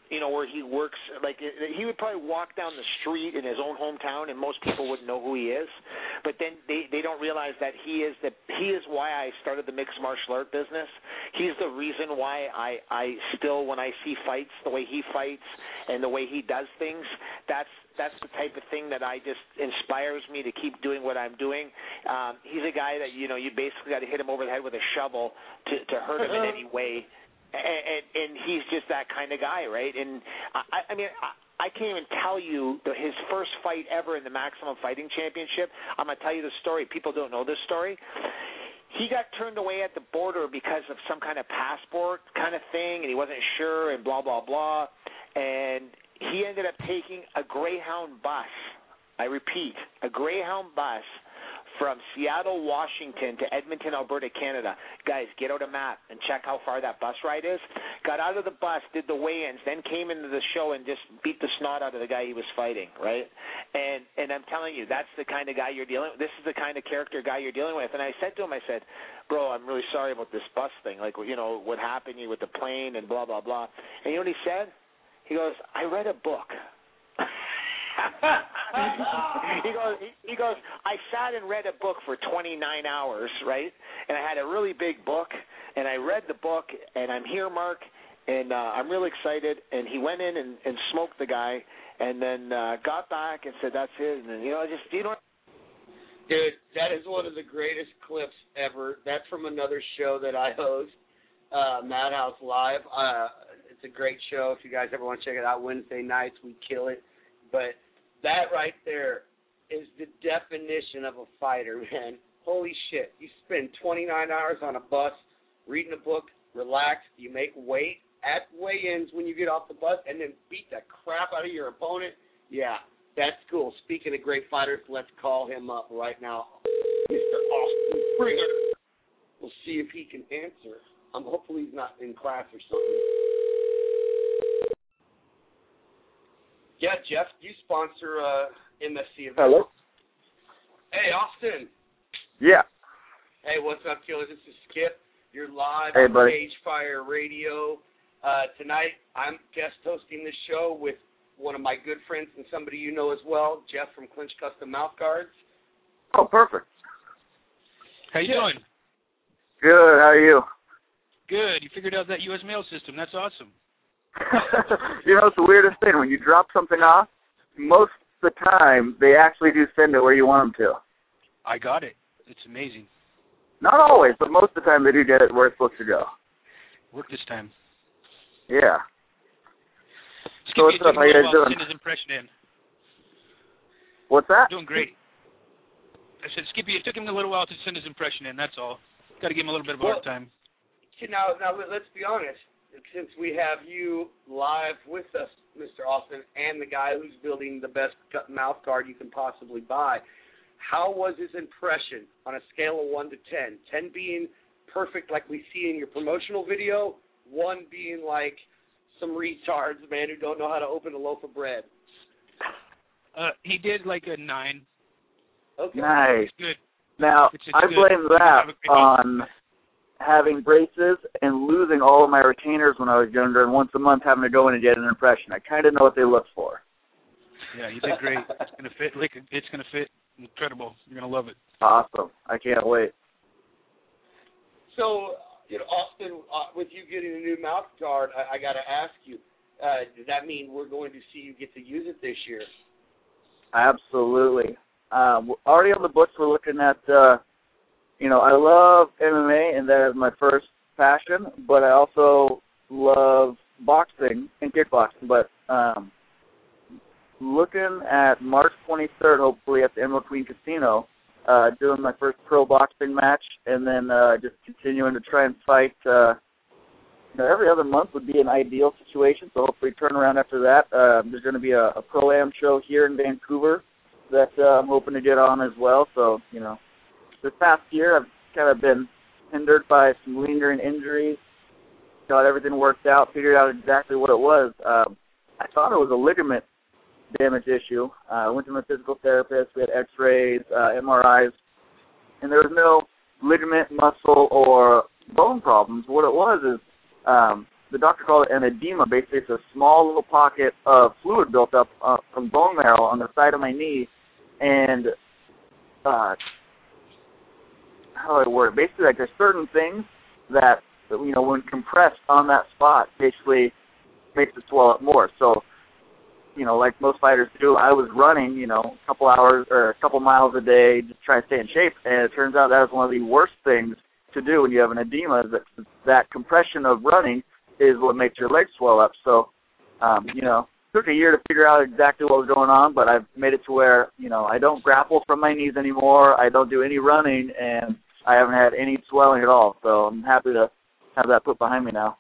you know, where he works. Like he would probably walk down the street in his own hometown, and most people wouldn't know who he is. But then they they don't realize that he is the he is why I started the mixed martial art business. He's the reason why I I still, when I see fights, the way he fights and the way he does things, that's that's the type of thing that I just inspires me to keep doing what I'm doing. Um, he's a guy that, you know, you basically got to hit him over the head with a shovel to to hurt him in any way. And, and, and he's just that kind of guy, right? And I, I mean, I, I can't even tell you the, his first fight ever in the Maximum Fighting Championship. I'm going to tell you the story. People don't know this story. He got turned away at the border because of some kind of passport kind of thing, and he wasn't sure, and blah, blah, blah. And he ended up taking a Greyhound bus. I repeat, a Greyhound bus from Seattle, Washington to Edmonton, Alberta, Canada. Guys, get out a map and check how far that bus ride is. Got out of the bus, did the weigh-ins, then came into the show and just beat the snot out of the guy he was fighting, right? And and I'm telling you, that's the kind of guy you're dealing with. This is the kind of character guy you're dealing with. And I said to him, I said, bro, I'm really sorry about this bus thing. Like, you know, what happened to you with the plane and blah, blah, blah. And you know what he said? He goes, I read a book. he goes, he, he goes, I sat and read a book for twenty-nine hours, right? And I had a really big book, and I read the book, and I'm here, Mark, and uh, I'm really excited. And he went in and, and smoked the guy, and then uh, got back and said, that's it. And, you know, just, you know. Dude, that is one of the greatest clips ever. That's from another show that I host, uh, Madhouse Live. Uh, it's a great show. If you guys ever want to check it out, Wednesday nights, we kill it. But that right there is the definition of a fighter, man. Holy shit. You spend twenty-nine hours on a bus reading a book, relax, you make weight at weigh-ins when you get off the bus, and then beat the crap out of your opponent. Yeah, that's cool. Speaking of great fighters, let's call him up right now. Mister Austin Springer. We'll see if he can answer. Um, hopefully he's not in class or something. Yeah, Jeff, you sponsor uh, M F C events. Hello. Hey, Austin. Yeah. Hey, what's up, killer? This is Skip. You're live hey, on buddy. Cage Fire Radio. Uh, tonight, I'm guest hosting this show with one of my good friends and somebody you know as well, Jeff from Clinch Custom Mouth Guards. Oh, perfect. How you yeah. doing? Good. How are you? Good. You figured out that U S mail system. That's awesome. You know, it's the weirdest thing. When you drop something off, most of the time, they actually do send it where you want them to. I got it. It's amazing. Not always, but most of the time they do get it where it's supposed to go. Worked this time. Yeah. Skippy, So what's up? How you guys doing? Send his impression in. What's that? Doing great. I said, Skippy, it took him a little while to send his impression in. That's all. Got to give him a little bit of a Well, hard time. Now, now, let's be honest. Since we have you live with us, Mister Austin, and the guy who's building the best mouth guard you can possibly buy, how was his impression on a scale of one to ten? ten being perfect like we see in your promotional video, one being like some retards, man, who don't know how to open a loaf of bread. Uh, he did like a nine. Okay. Nice. It's good. Now, It's- it's I good. blame You that have a great on having braces and losing all of my retainers when I was younger, and once a month having to go in and get an impression. I kind of know what they look for. Yeah, you did great. It's gonna fit. Like it's gonna fit. Incredible. You're gonna love it. Awesome. I can't wait. So, you know, Austin, uh, with you getting a new mouth guard, I, I got to ask you, uh, does that mean we're going to see you get to use it this year? Absolutely. Um, already on the books, we're looking at, uh, you know, I love M M A, and that is my first passion, but I also love boxing and kickboxing. But um, looking at March twenty-third, hopefully, at the Emerald Queen Casino, uh, doing my first pro boxing match, and then uh, just continuing to try and fight. Uh, you know, every other month would be an ideal situation, so hopefully turn around after that. Uh, there's going to be a, a Pro-Am show here in Vancouver that uh, I'm hoping to get on as well. So, you know, this past year I've kind of been hindered by some lingering injuries. Got everything worked out, figured out exactly what it was. Um, I thought it was a ligament damage issue. Uh, I went to my physical therapist. We had x-rays, uh, M R Is, and there was no ligament, muscle, or bone problems. What it was is um, the doctor called it an edema. Basically, it's a small little pocket of fluid built up uh, from bone marrow on the side of my knee, and uh, how do I word it? Basically, like there's certain things that, you know, when compressed on that spot, basically makes it swell up more. So, you know, like most fighters do, I was running, you know, a couple hours or a couple miles a day just trying to stay in shape, and it turns out that is one of the worst things to do when you have an edema, is that that compression of running is what makes your legs swell up. So, um, you know, it took a year to figure out exactly what was going on, but I've made it to where, you know, I don't grapple from my knees anymore, I don't do any running, and I haven't had any swelling at all. So I'm happy to have that put behind me now.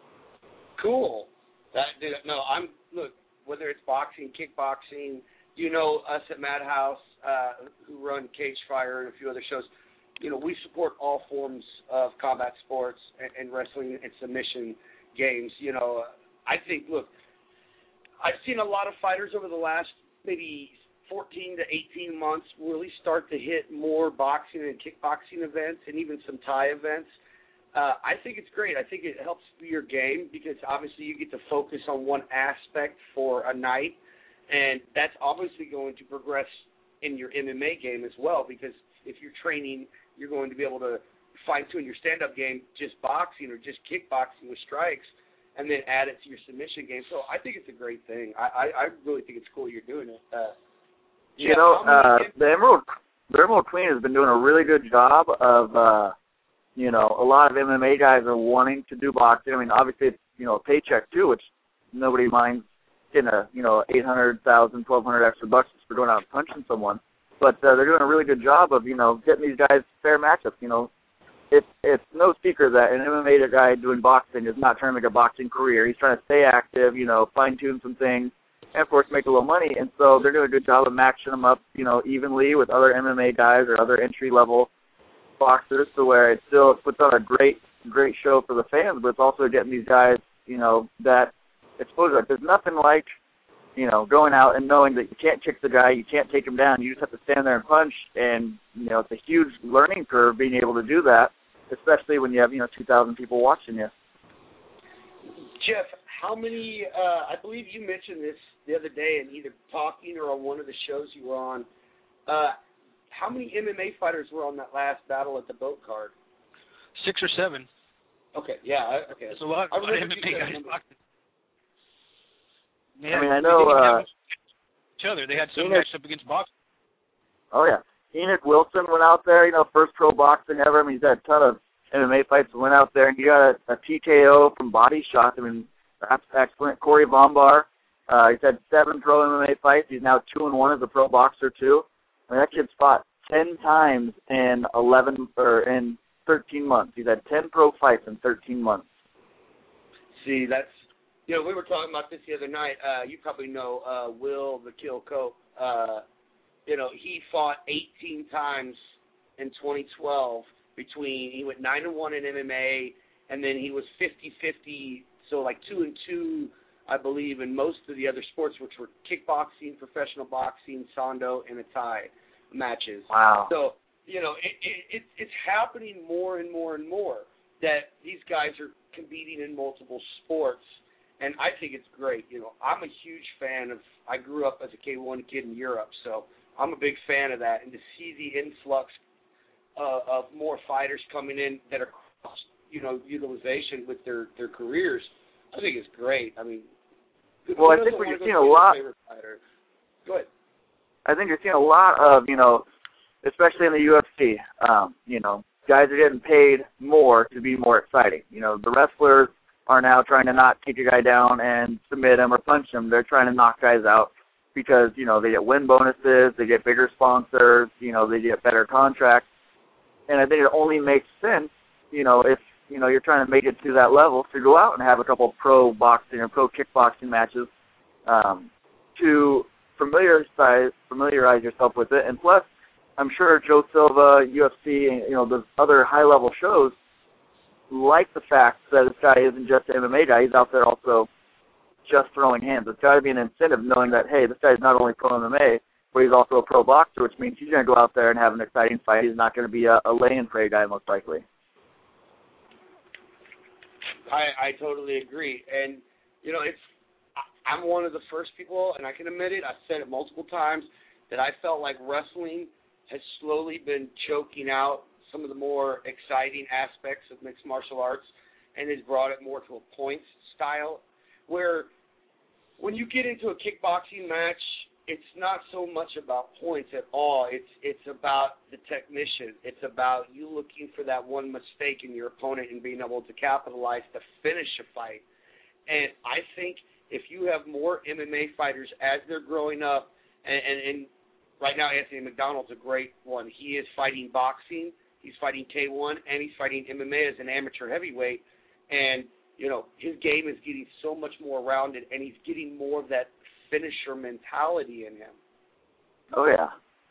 Cool. That, dude, no, I'm, look, whether it's boxing, kickboxing, you know, us at Madhouse, uh, who run Cage Fire and a few other shows, you know, we support all forms of combat sports and, and wrestling and submission games. You know, I think, look, I've seen a lot of fighters over the last maybe fourteen to eighteen months really start to hit more boxing and kickboxing events and even some Thai events. Uh, I think it's great. I think it helps your game because obviously you get to focus on one aspect for a night, and that's obviously going to progress in your M M A game as well, because if you're training, you're going to be able to fine-tune your stand-up game just boxing or just kickboxing with strikes and then add it to your submission game. So I think it's a great thing. I, I, I really think it's cool you're doing it. Uh, you yeah, know, uh, the Emerald the Emerald Queen has been doing a really good job of, uh, you know, a lot of M M A guys are wanting to do boxing. I mean, obviously it's, you know, a paycheck too, which nobody minds getting a, you know, eight hundred thousand, twelve hundred extra bucks for going out and punching someone. But uh, they're doing a really good job of, you know, getting these guys fair matchups. You know, it's it's no secret that an M M A guy doing boxing is not trying to make a boxing career. He's trying to stay active, you know, fine-tune some things, and, of course, make a little money. And so they're doing a good job of matching them up, you know, evenly with other M M A guys or other entry-level boxers, to where it still puts on a great, great show for the fans, but it's also getting these guys, you know, that exposure. There's nothing like, you know, going out and knowing that you can't kick the guy, you can't take him down, you just have to stand there and punch, and, you know, it's a huge learning curve being able to do that, especially when you have, you know, two thousand people watching you. Jeff, how many, uh, I believe you mentioned this the other day in either talking or on one of the shows you were on, uh, how many M M A fighters were on that last battle at the boat card? Six or seven. Okay, yeah, okay. It's a lot, a lot of M M A guys boxing. I mean, I know uh, each other. They had some matched up against boxing. Oh yeah, Enoch Wilson went out there. You know, first pro boxing ever. I mean, he's had a ton of M M A fights. Went out there and he got a, a T K O from body shot. I mean, that's excellent. Corey Bombar. Uh, he's had seven pro M M A fights. He's now two and one as a pro boxer too. I mean, that kid's fought ten times in eleven or in thirteen months. He's had ten pro fights in thirteen months. See, that's. You know, we were talking about this the other night. Uh, you probably know uh, Will the Kill Cope. Uh, you know, he fought eighteen times in twenty twelve. Between he went nine and one in M M A, and then he was fifty-fifty, so like two and two, I believe, in most of the other sports, which were kickboxing, professional boxing, Sando, and a Thai matches. Wow. So you know, it, it, it it's happening more and more and more that these guys are competing in multiple sports. And I think it's great. You know, I'm a huge fan of, I grew up as a K one kid in Europe, so I'm a big fan of that. And to see the influx uh, of more fighters coming in that are, you know, utilization with their, their careers, I think it's great. I mean, well, I think we're seeing a lot. Go ahead. I think you're seeing a lot of, you know, especially in the U F C, um, you know, guys are getting paid more to be more exciting. You know, the wrestlers are now trying to not take a guy down and submit him or punch him. They're trying to knock guys out because, you know, they get win bonuses, they get bigger sponsors, you know, they get better contracts. And I think it only makes sense, you know, if, you know, you're trying to make it to that level to go out and have a couple of pro boxing or pro kickboxing matches um, to familiarize, familiarize yourself with it. And plus, I'm sure Joe Silva, U F C, and, you know, those other high-level shows like the fact that this guy isn't just an M M A guy. He's out there also just throwing hands. It's got to be an incentive knowing that, hey, this guy's not only pro M M A, but he's also a pro boxer, which means he's going to go out there and have an exciting fight. He's not going to be a, a lay-and-pray guy, most likely. I, I totally agree. And, you know, it's I'm one of the first people, and I can admit it, I've said it multiple times, that I felt like wrestling has slowly been choking out some of the more exciting aspects of mixed martial arts and has brought it more to a points style, where when you get into a kickboxing match, it's not so much about points at all. It's it's about the technician. It's about you looking for that one mistake in your opponent and being able to capitalize to finish a fight. And I think if you have more M M A fighters as they're growing up, and, and, and right now Anthony McDonald's a great one. He is fighting boxing, he's fighting K one, and he's fighting M M A as an amateur heavyweight. And, you know, his game is getting so much more rounded, and he's getting more of that finisher mentality in him. Oh, yeah.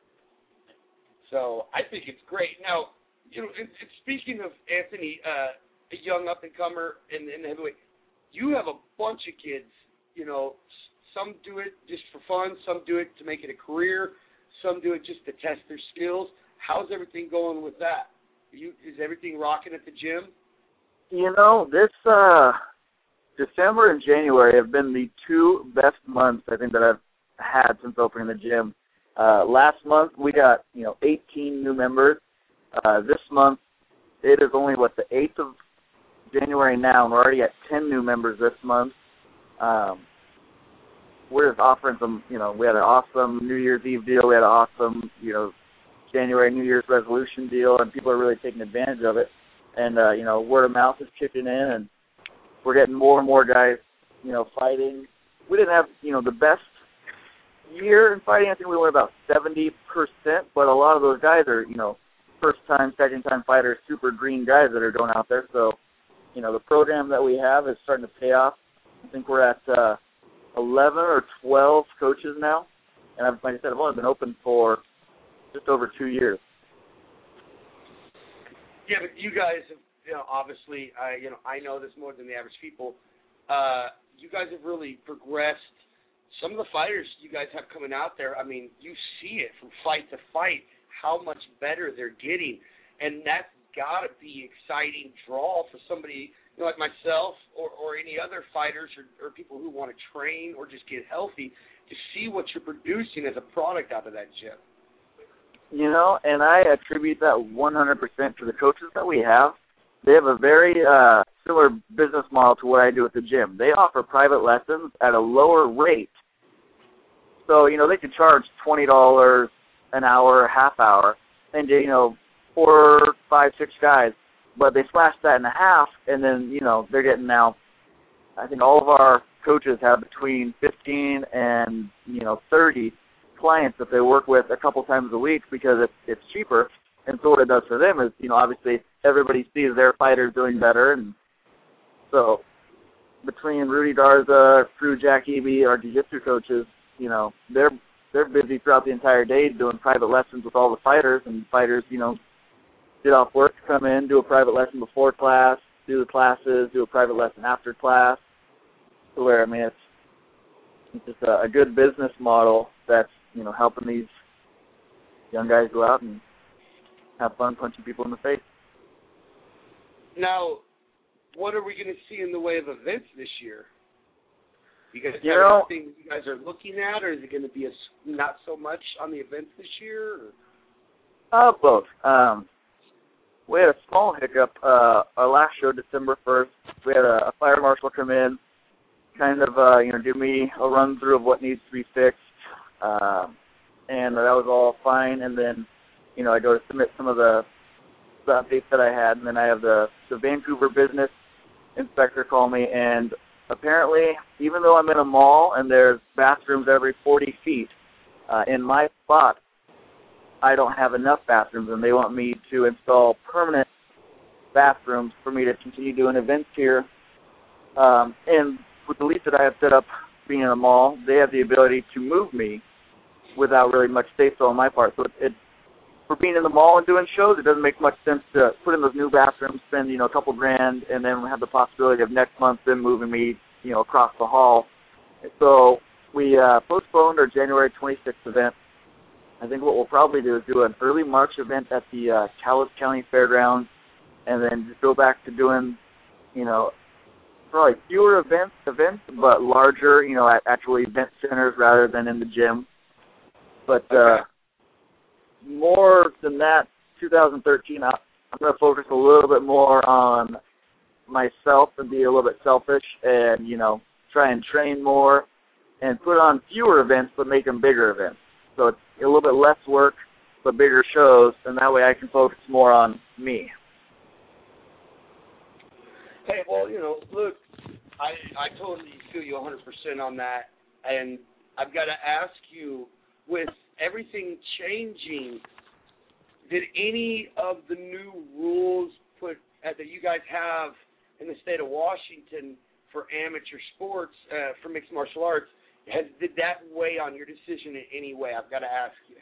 So I think it's great. Now, you know, and, and speaking of Anthony, uh, a young up-and-comer in, in the heavyweight, you have a bunch of kids, you know, some do it just for fun, some do it to make it a career, some do it just to test their skills. How's everything going with that? You, is everything rocking at the gym? You know, this uh, December and January have been the two best months, I think, that I've had since opening the gym. Uh, last month, we got, you know, eighteen new members. Uh, this month, it is only, what, the eighth of January now, and we're already at ten new members this month. Um, we're just offering some, you know, we had an awesome New Year's Eve deal. We had an awesome, you know, January New Year's resolution deal, and people are really taking advantage of it. And, uh, you know, word of mouth is kicking in, and we're getting more and more guys, you know, fighting. We didn't have, you know, the best year in fighting. I think we went about seventy percent, but a lot of those guys are, you know, first-time, second-time fighters, super green guys that are going out there. So, you know, the program that we have is starting to pay off. I think we're at uh, eleven or twelve coaches now. And I've, like I said, I've only been open for just over two years. Yeah, but you guys have, you know, obviously, I, you know, I know this more than the average people. Uh, you guys have really progressed. Some of the fighters you guys have coming out there, I mean, you see it from fight to fight, how much better they're getting. And that's got to be exciting draw for somebody, you know, like myself or, or any other fighters or, or people who want to train or just get healthy to see what you're producing as a product out of that gym. You know, and I attribute that one hundred percent to the coaches that we have. They have a very uh, similar business model to what I do at the gym. They offer private lessons at a lower rate. So, you know, they could charge twenty dollars an hour, half hour, and, you know, four, five, six guys. But they slash that in half, and then, you know, they're getting now, I think all of our coaches have between fifteen and, you know, thirty clients that they work with a couple times a week because it's, it's cheaper. And so what it does for them is, you know, obviously everybody sees their fighters doing better. And so between Rudy Garza, Crew Jack Eby, our jiu-jitsu coaches, you know, they're they're busy throughout the entire day doing private lessons with all the fighters. And fighters, you know, get off work, come in, do a private lesson before class, do the classes, do a private lesson after class. So where, I mean, it's, it's just a, a good business model that's, you know, helping these young guys go out and have fun punching people in the face. Now, what are we going to see in the way of events this year? You guys you have know, anything you guys are looking at, or is it going to be a, not so much on the events this year? Or? Uh, both. Um, we had a small hiccup. Uh, our last show, December first, we had a, a fire marshal come in, kind of, uh, you know, give me a run through of what needs to be fixed. Um, and that was all fine. And then, you know, I go to submit some of the, the updates that I had, and then I have the, the Vancouver business inspector call me, and apparently, even though I'm in a mall and there's bathrooms every forty feet, uh, in my spot, I don't have enough bathrooms, and they want me to install permanent bathrooms for me to continue doing events here. Um, and with the lease that I have set up, being in a mall, they have the ability to move me without really much say-so on my part. So it, it, for being in the mall and doing shows, it doesn't make much sense to put in those new bathrooms, spend, you know, a couple grand, and then have the possibility of next month them moving me, you know, across the hall. So we uh, postponed our January twenty-sixth event. I think what we'll probably do is do an early March event at the uh, Cowles County Fairgrounds, and then just go back to doing, you know, probably fewer events, events, but larger, you know, at actual event centers rather than in the gym. But uh, okay. more than that, two thousand thirteen, I, I'm going to focus a little bit more on myself and be a little bit selfish and, you know, try and train more and put on fewer events but make them bigger events. So it's a little bit less work but bigger shows, and that way I can focus more on me. Hey, well, you know, look, I I totally feel you one hundred percent on that, and I've got to ask you, with everything changing, did any of the new rules put uh, that you guys have in the state of Washington for amateur sports, uh, for mixed martial arts, has, did that weigh on your decision in any way? I've got to ask you.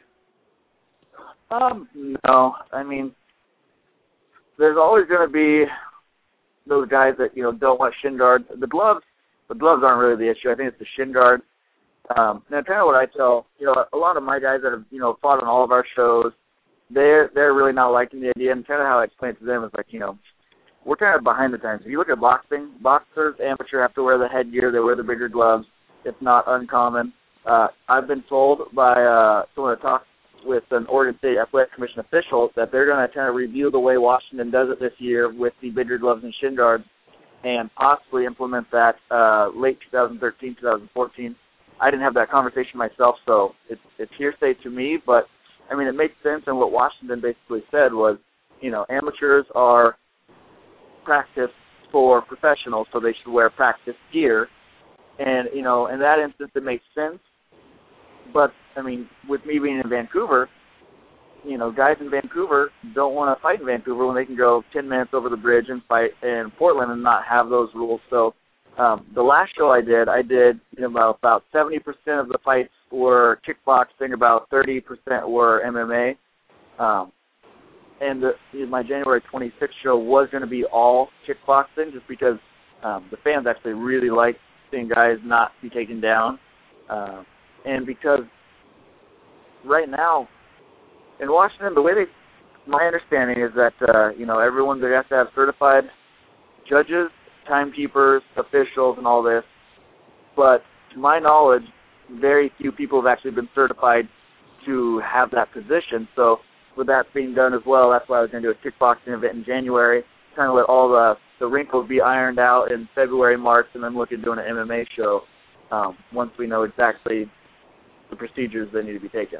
Um, no. I mean, there's always going to be those guys that, you know, don't want shin guards. The gloves, the gloves aren't really the issue. I think it's the shin guard. Um, now, kind of what I tell, you know, a lot of my guys that have, you know, fought on all of our shows, they're they're really not liking the idea. And kind of how I explain it to them is like, you know, we're kind of behind the times. If you look at boxing, boxers, amateur have to wear the headgear. They wear the bigger gloves. It's not uncommon. Uh, I've been told by uh, someone that talks with an Oregon State Athletic Commission official that they're going to kind of review the way Washington does it this year with the bigger gloves and shin guards and possibly implement that uh, late twenty thirteen, twenty fourteen. I didn't have that conversation myself, so it's, it's hearsay to me, but, I mean, it makes sense, and what Washington basically said was, you know, amateurs are practice for professionals, so they should wear practice gear, and, you know, in that instance, it makes sense. But, I mean, with me being in Vancouver, you know, guys in Vancouver don't want to fight in Vancouver when they can go ten minutes over the bridge and fight in Portland and not have those rules. So um, the last show I did, I did, you know, about, about seventy percent of the fights were kickboxing, about thirty percent were M M A. Um, and the, my January twenty-sixth show was going to be all kickboxing just because um, the fans actually really like seeing guys not be taken down. Uh, and because right now in Washington, the way they, my understanding is that, uh, you know, everyone, they have to have certified judges, timekeepers, officials, and all this. But to my knowledge, very few people have actually been certified to have that position. So with that being done as well, that's why I was going to do a kickboxing event in January, kind of let all the, the wrinkles be ironed out in February, March, and then look at doing an M M A show um, once we know exactly the procedures that need to be taken.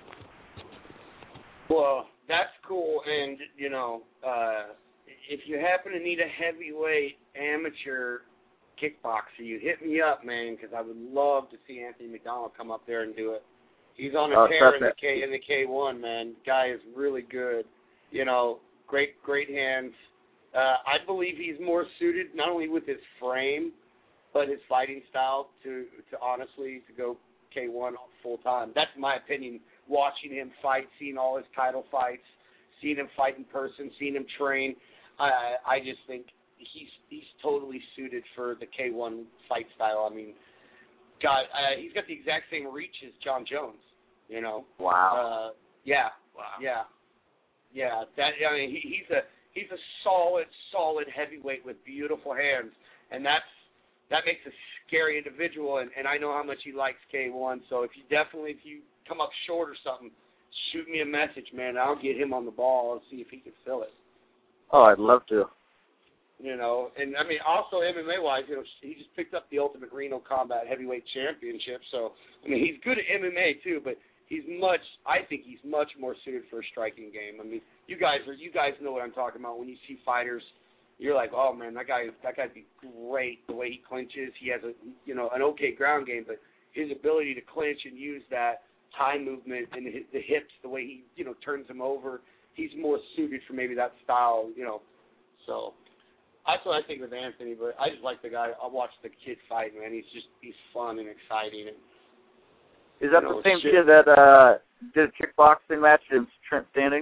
Well, that's cool, and, you know, uh, if you happen to need a heavyweight amateur kickboxer, you hit me up, man, because I would love to see Anthony McDonald come up there and do it. He's on a Oh, tear in the that. K in the K one, man. Guy is really good. You know, great, great hands. Uh, I believe he's more suited not only with his frame, but his fighting style to, to honestly, to go K one full time. That's my opinion. Watching him fight, seeing all his title fights, seeing him fight in person, seeing him train, I I just think he's he's totally suited for the K one fight style. I mean, God, uh, he's got the exact same reach as John Jones. You know. Wow. Uh, yeah. Wow. Yeah. Yeah. That I mean, he, he's a he's a solid, solid heavyweight with beautiful hands, and that's that makes a scary individual. And, and I know how much he likes K one. So if you definitely if you come up short or something, shoot me a message, man. I'll get him on the ball and see if he can fill it. Oh, I'd love to. You know, and I mean, also M M A-wise, you know, he just picked up the Ultimate Reno Combat Heavyweight Championship. So, I mean, he's good at M M A too, but he's much, I think he's much more suited for a striking game. I mean, you guys are, you guys know what I'm talking about. When you see fighters, you're like, oh man, that guy, that guy'd be great. The way he clinches, he has a, you know, an okay ground game, but his ability to clinch and use that time movement and the, the hips, the way he, you know, turns them over, he's more suited for maybe that style, you know. So that's what I think with Anthony, but I just like the guy. I watch the kid fight, man. He's just, he's fun and exciting. And, Is that you know, the same shit. kid that uh, did a kickboxing match in Trent Standing?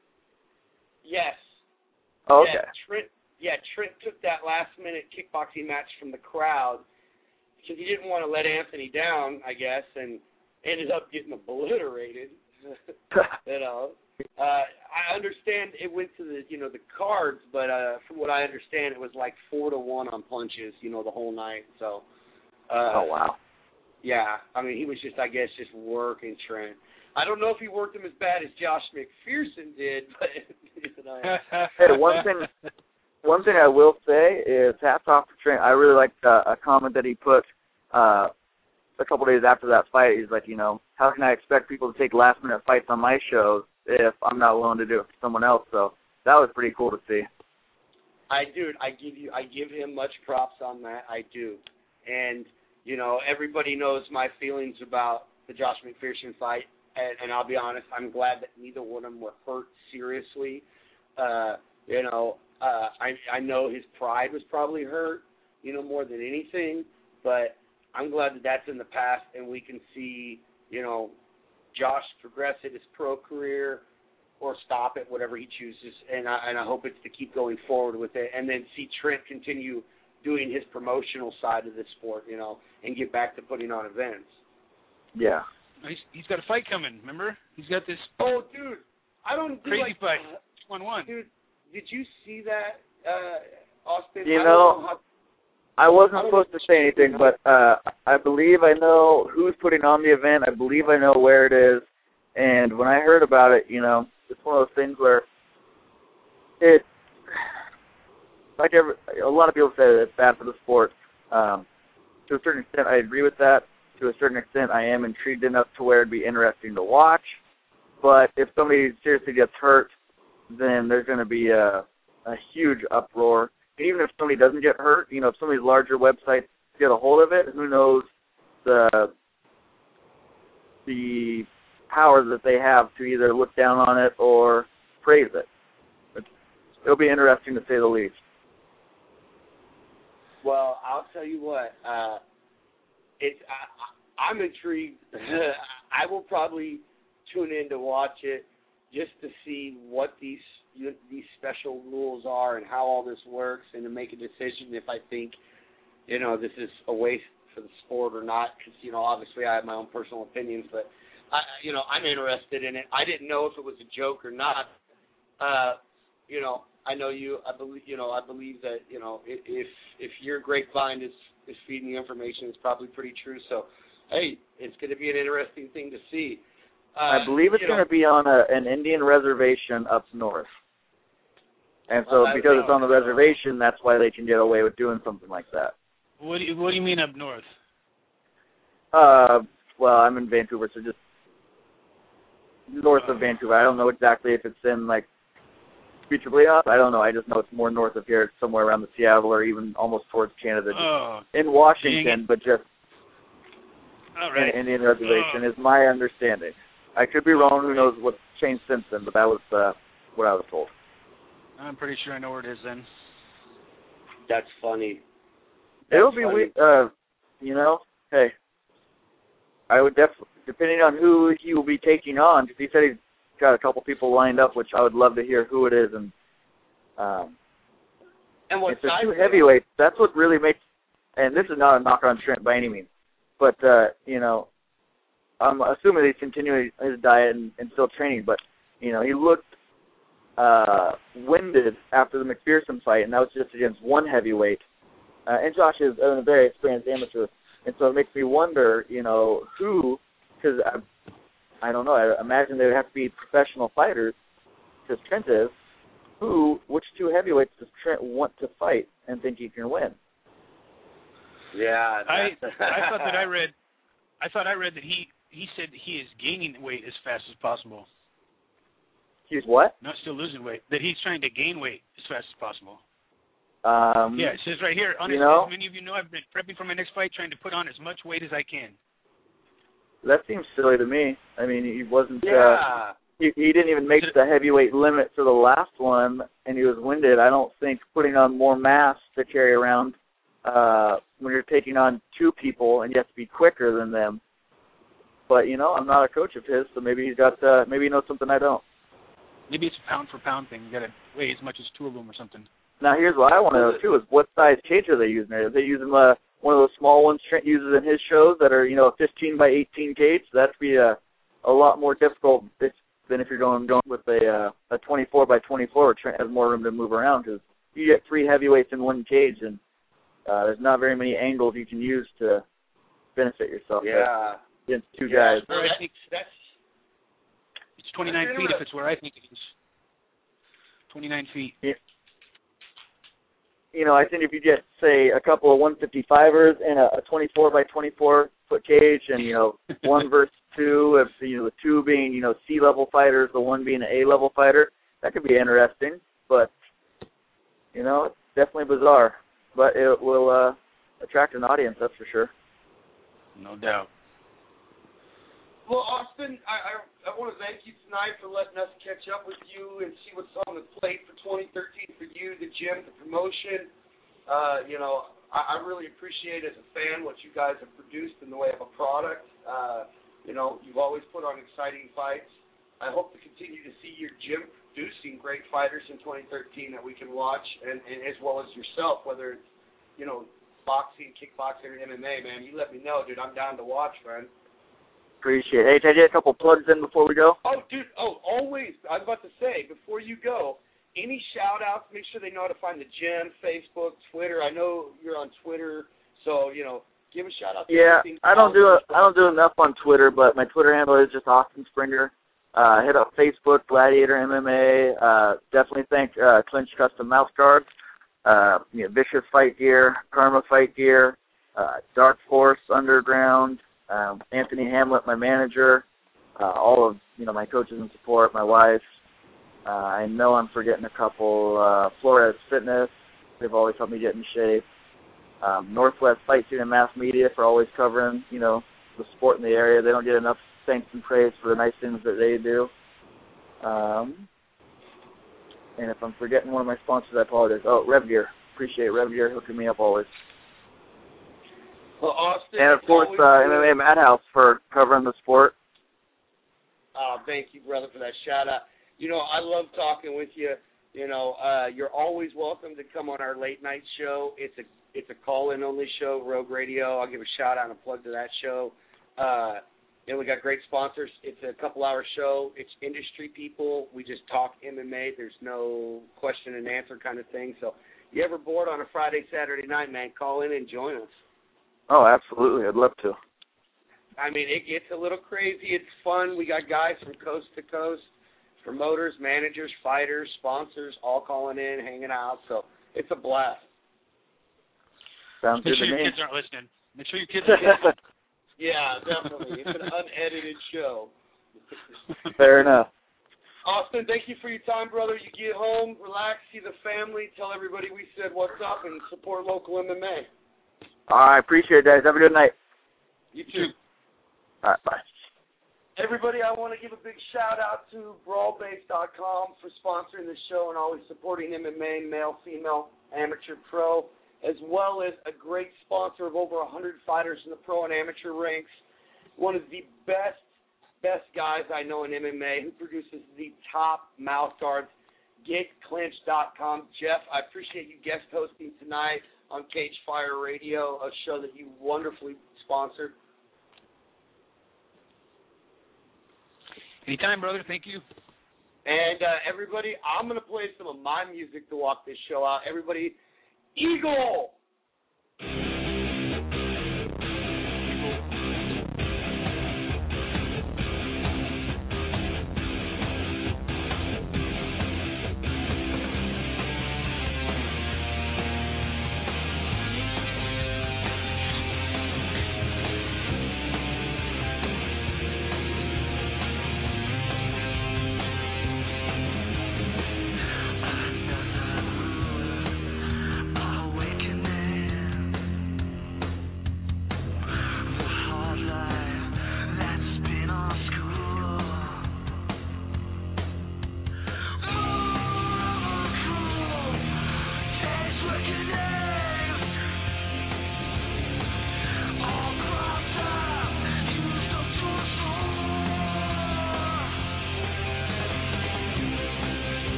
Yes. Oh, yeah, okay. Trent, yeah, Trent took that last-minute kickboxing match from the crowd because he didn't want to let Anthony down, I guess, and ended up getting obliterated. You know, uh, I understand it went to the you know the cards, but uh, from what I understand, it was like four to one on punches, you know, the whole night. So. Uh, oh wow. Yeah, I mean, he was just, I guess, just working Trent. I don't know if he worked him as bad as Josh McPherson did, but you know. Hey, one thing, one thing I will say is hats off to Trent. I really liked uh, a comment that he put uh, a couple days after that fight. He's like, you know, how can I expect people to take last minute fights on my shows if I'm not willing to do it for someone else? So that was pretty cool to see. I do. I give you. I give him much props on that. I do, and. You know, everybody knows my feelings about the Josh McPherson fight, and, and I'll be honest, I'm glad that neither one of them were hurt seriously. Uh, you know, uh, I I know his pride was probably hurt, you know, more than anything, but I'm glad that that's in the past, and we can see, you know, Josh progress in his pro career or stop it, whatever he chooses, and I, and I hope it's to keep going forward with it, and then see Trent continue doing his promotional side of the sport, you know, and get back to putting on events. Yeah. He's, he's got a fight coming, remember? He's got this Oh, dude, I don't do crazy like, fight. one one. Dude, did you see that, uh, Austin? You I know, don't know how, I wasn't supposed to say anything, but uh, I believe I know who's putting on the event. I believe I know where it is. And when I heard about it, you know, it's one of those things where it, like every, a lot of people say that it's bad for the sport. Um, to a certain extent, I agree with that. To a certain extent, I am intrigued enough to where it'd be interesting to watch. But if somebody seriously gets hurt, then there's going to be a, a huge uproar. And even if somebody doesn't get hurt, you know, if some of these larger websites get a hold of it, who knows the the power that they have to either look down on it or praise it. It's, it'll be interesting to say the least. Well, I'll tell you what. Uh, it's I, I'm intrigued. I will probably tune in to watch it just to see what these these special rules are and how all this works, and to make a decision if I think, you know, this is a waste for the sport or not. Because, you know, obviously I have my own personal opinions, but I, you know, I'm interested in it. I didn't know if it was a joke or not. Uh, you know. I know you. I believe you know. I believe that you know if if your grapevine is is feeding the information, it's probably pretty true. So, hey, it's going to be an interesting thing to see. Uh, I believe it's going to be on a, an Indian reservation up north, and so well, because it's on the reservation, that's why they can get away with doing something like that. What do you, what do you mean up north? Uh, well, I'm in Vancouver, so just north of Vancouver. I don't know exactly if it's in like. Future up, I don't know. I just know it's more north of here. It's somewhere around the Seattle or even almost towards Canada. Oh, in Washington, but just all right. in Indian reservation oh. is my understanding. I could be wrong. Who knows what's changed since then, but that was uh, what I was told. I'm pretty sure I know where it is then. That's funny. That's It'll be funny. weird. Uh, you know, hey, I would definitely, depending on who he will be taking on, because he said he's got a couple people lined up, which I would love to hear who it is. And um, and what if they're size two heavyweights, that's what really makes. And this is not a knock on Trent by any means, but uh, you know, I'm assuming he's continuing his diet and, and still training. But you know, he looked uh, winded after the McPherson fight, and that was just against one heavyweight. Uh, and Josh is a very experienced amateur, and so it makes me wonder, you know, who, because I. I don't know. I imagine they would have to be professional fighters, because Trent is. Who, which two heavyweights does Trent want to fight and think he can win? Yeah. I I thought that I read, I thought I read that he he said he is gaining weight as fast as possible. He's what? Not still losing weight. That he's trying to gain weight as fast as possible. Um, yeah, it says right here. On his, know, as many of you know, I've been prepping for my next fight, trying to put on as much weight as I can. That seems silly to me. I mean, he wasn't. Yeah. Uh, he, he didn't even make the heavyweight limit for the last one, and he was winded. I don't think putting on more mass to carry around uh, when you're taking on two people and you have to be quicker than them. But you know, I'm not a coach of his, so maybe he's got. Uh, maybe he knows something I don't. Maybe it's a pound for pound thing. You got to weigh as much as two of them or something. Now, here's what I want to know too: is what size cage are they using? Are they using uh, one of those small ones Trent uses in his shows that are, you know, a fifteen by eighteen cage? So that'd be a, a lot more difficult. It's, than if you're going going with a uh, a twenty-four by twenty-four, which has more room to move around because you get three heavyweights in one cage, and uh, there's not very many angles you can use to benefit yourself. Yeah. Against two yeah, guys. Where I think that's it's twenty-nine that's feet if it's where I think it is. twenty-nine feet. Yeah. You know, I think if you get, say, a couple of one fifty-fivers in a, a twenty-four by twenty-four foot cage, and you know, one versus two, if you know the two being you know C level fighters, the one being an A level fighter, that could be interesting. But you know, it's definitely bizarre, but it will uh, attract an audience, that's for sure. No doubt. Well, Austin, I, I I want to thank you tonight for letting us catch up with you and see what's on the plate for twenty thirteen for you, the gym, the promotion. Uh, you know, I, I really appreciate as a fan what you guys have produced in the way of a product. Uh, you know, you've always put on exciting fights. I hope to continue to see your gym producing great fighters in twenty thirteen that we can watch, and, and as well as yourself, whether it's, you know, boxing, kickboxing, or M M A, man. You let me know, dude. I'm down to watch, man. Appreciate it. Hey, can I get a couple plugs in before we go? Oh, dude. Oh, always. I was about to say, before you go, any shout-outs, make sure they know how to find the gym, Facebook, Twitter. I know you're on Twitter, so, you know, give a shout-out to Yeah, everything. I don't do a, I don't do enough on Twitter, but my Twitter handle is just Austin Springer. Uh, hit up Facebook, Gladiator M M A. Uh, definitely thank uh, Clinch Custom Mouth Guards, uh, you know, Vicious Fight Gear, Karma Fight Gear, uh, Dark Force Underground, um, Anthony Hamlet, my manager, uh, all of you know my coaches and support, my wife. Uh, I know I'm forgetting a couple. Uh, Flores Fitness, they've always helped me get in shape. Um, Northwest Fight Scene and Mass Media for always covering you know the sport in the area. They don't get enough thanks and praise for the nice things that they do. Um, and if I'm forgetting one of my sponsors, I apologize. Oh, Rev Gear. Appreciate Rev Gear hooking me up always. Well, Austin, and, of course, uh, M M A Madhouse for covering the sport. Uh, thank you, brother, for that shout-out. You know, I love talking with you. You know, uh, you're always welcome to come on our late-night show. It's a it's a call-in only show, Rogue Radio. I'll give a shout-out and a plug to that show. Uh, and we got great sponsors. It's a couple-hour show. It's industry people. We just talk M M A. There's no question and answer kind of thing. So you ever bored on a Friday, Saturday night, man, call in and join us. Oh, absolutely. I'd love to. I mean, it gets a little crazy. It's fun. We got guys from coast to coast, promoters, managers, fighters, sponsors, all calling in, hanging out. So it's a blast. Sounds Make good sure to your me. kids aren't listening. Make sure your kids are listening. Yeah, definitely. It's an unedited show. Fair enough. Austin, thank you for your time, brother. You get home, relax, see the family, tell everybody we said what's up, and support local M M A. All right, appreciate it, guys. Have a good night. You too. All right, bye. Everybody, I want to give a big shout-out to Brawl Base dot com for sponsoring the show and always supporting M M A, male, female, amateur, pro, as well as a great sponsor of over one hundred fighters in the pro and amateur ranks. One of the best, best guys I know in M M A who produces the top mouth guards, Get Clinch dot com. Jeff, I appreciate you guest hosting tonight on Cage Fire Radio, a show that you wonderfully sponsored. Anytime, brother. Thank you. And uh, everybody, I'm going to play some of my music to walk this show out. Everybody, Eagle!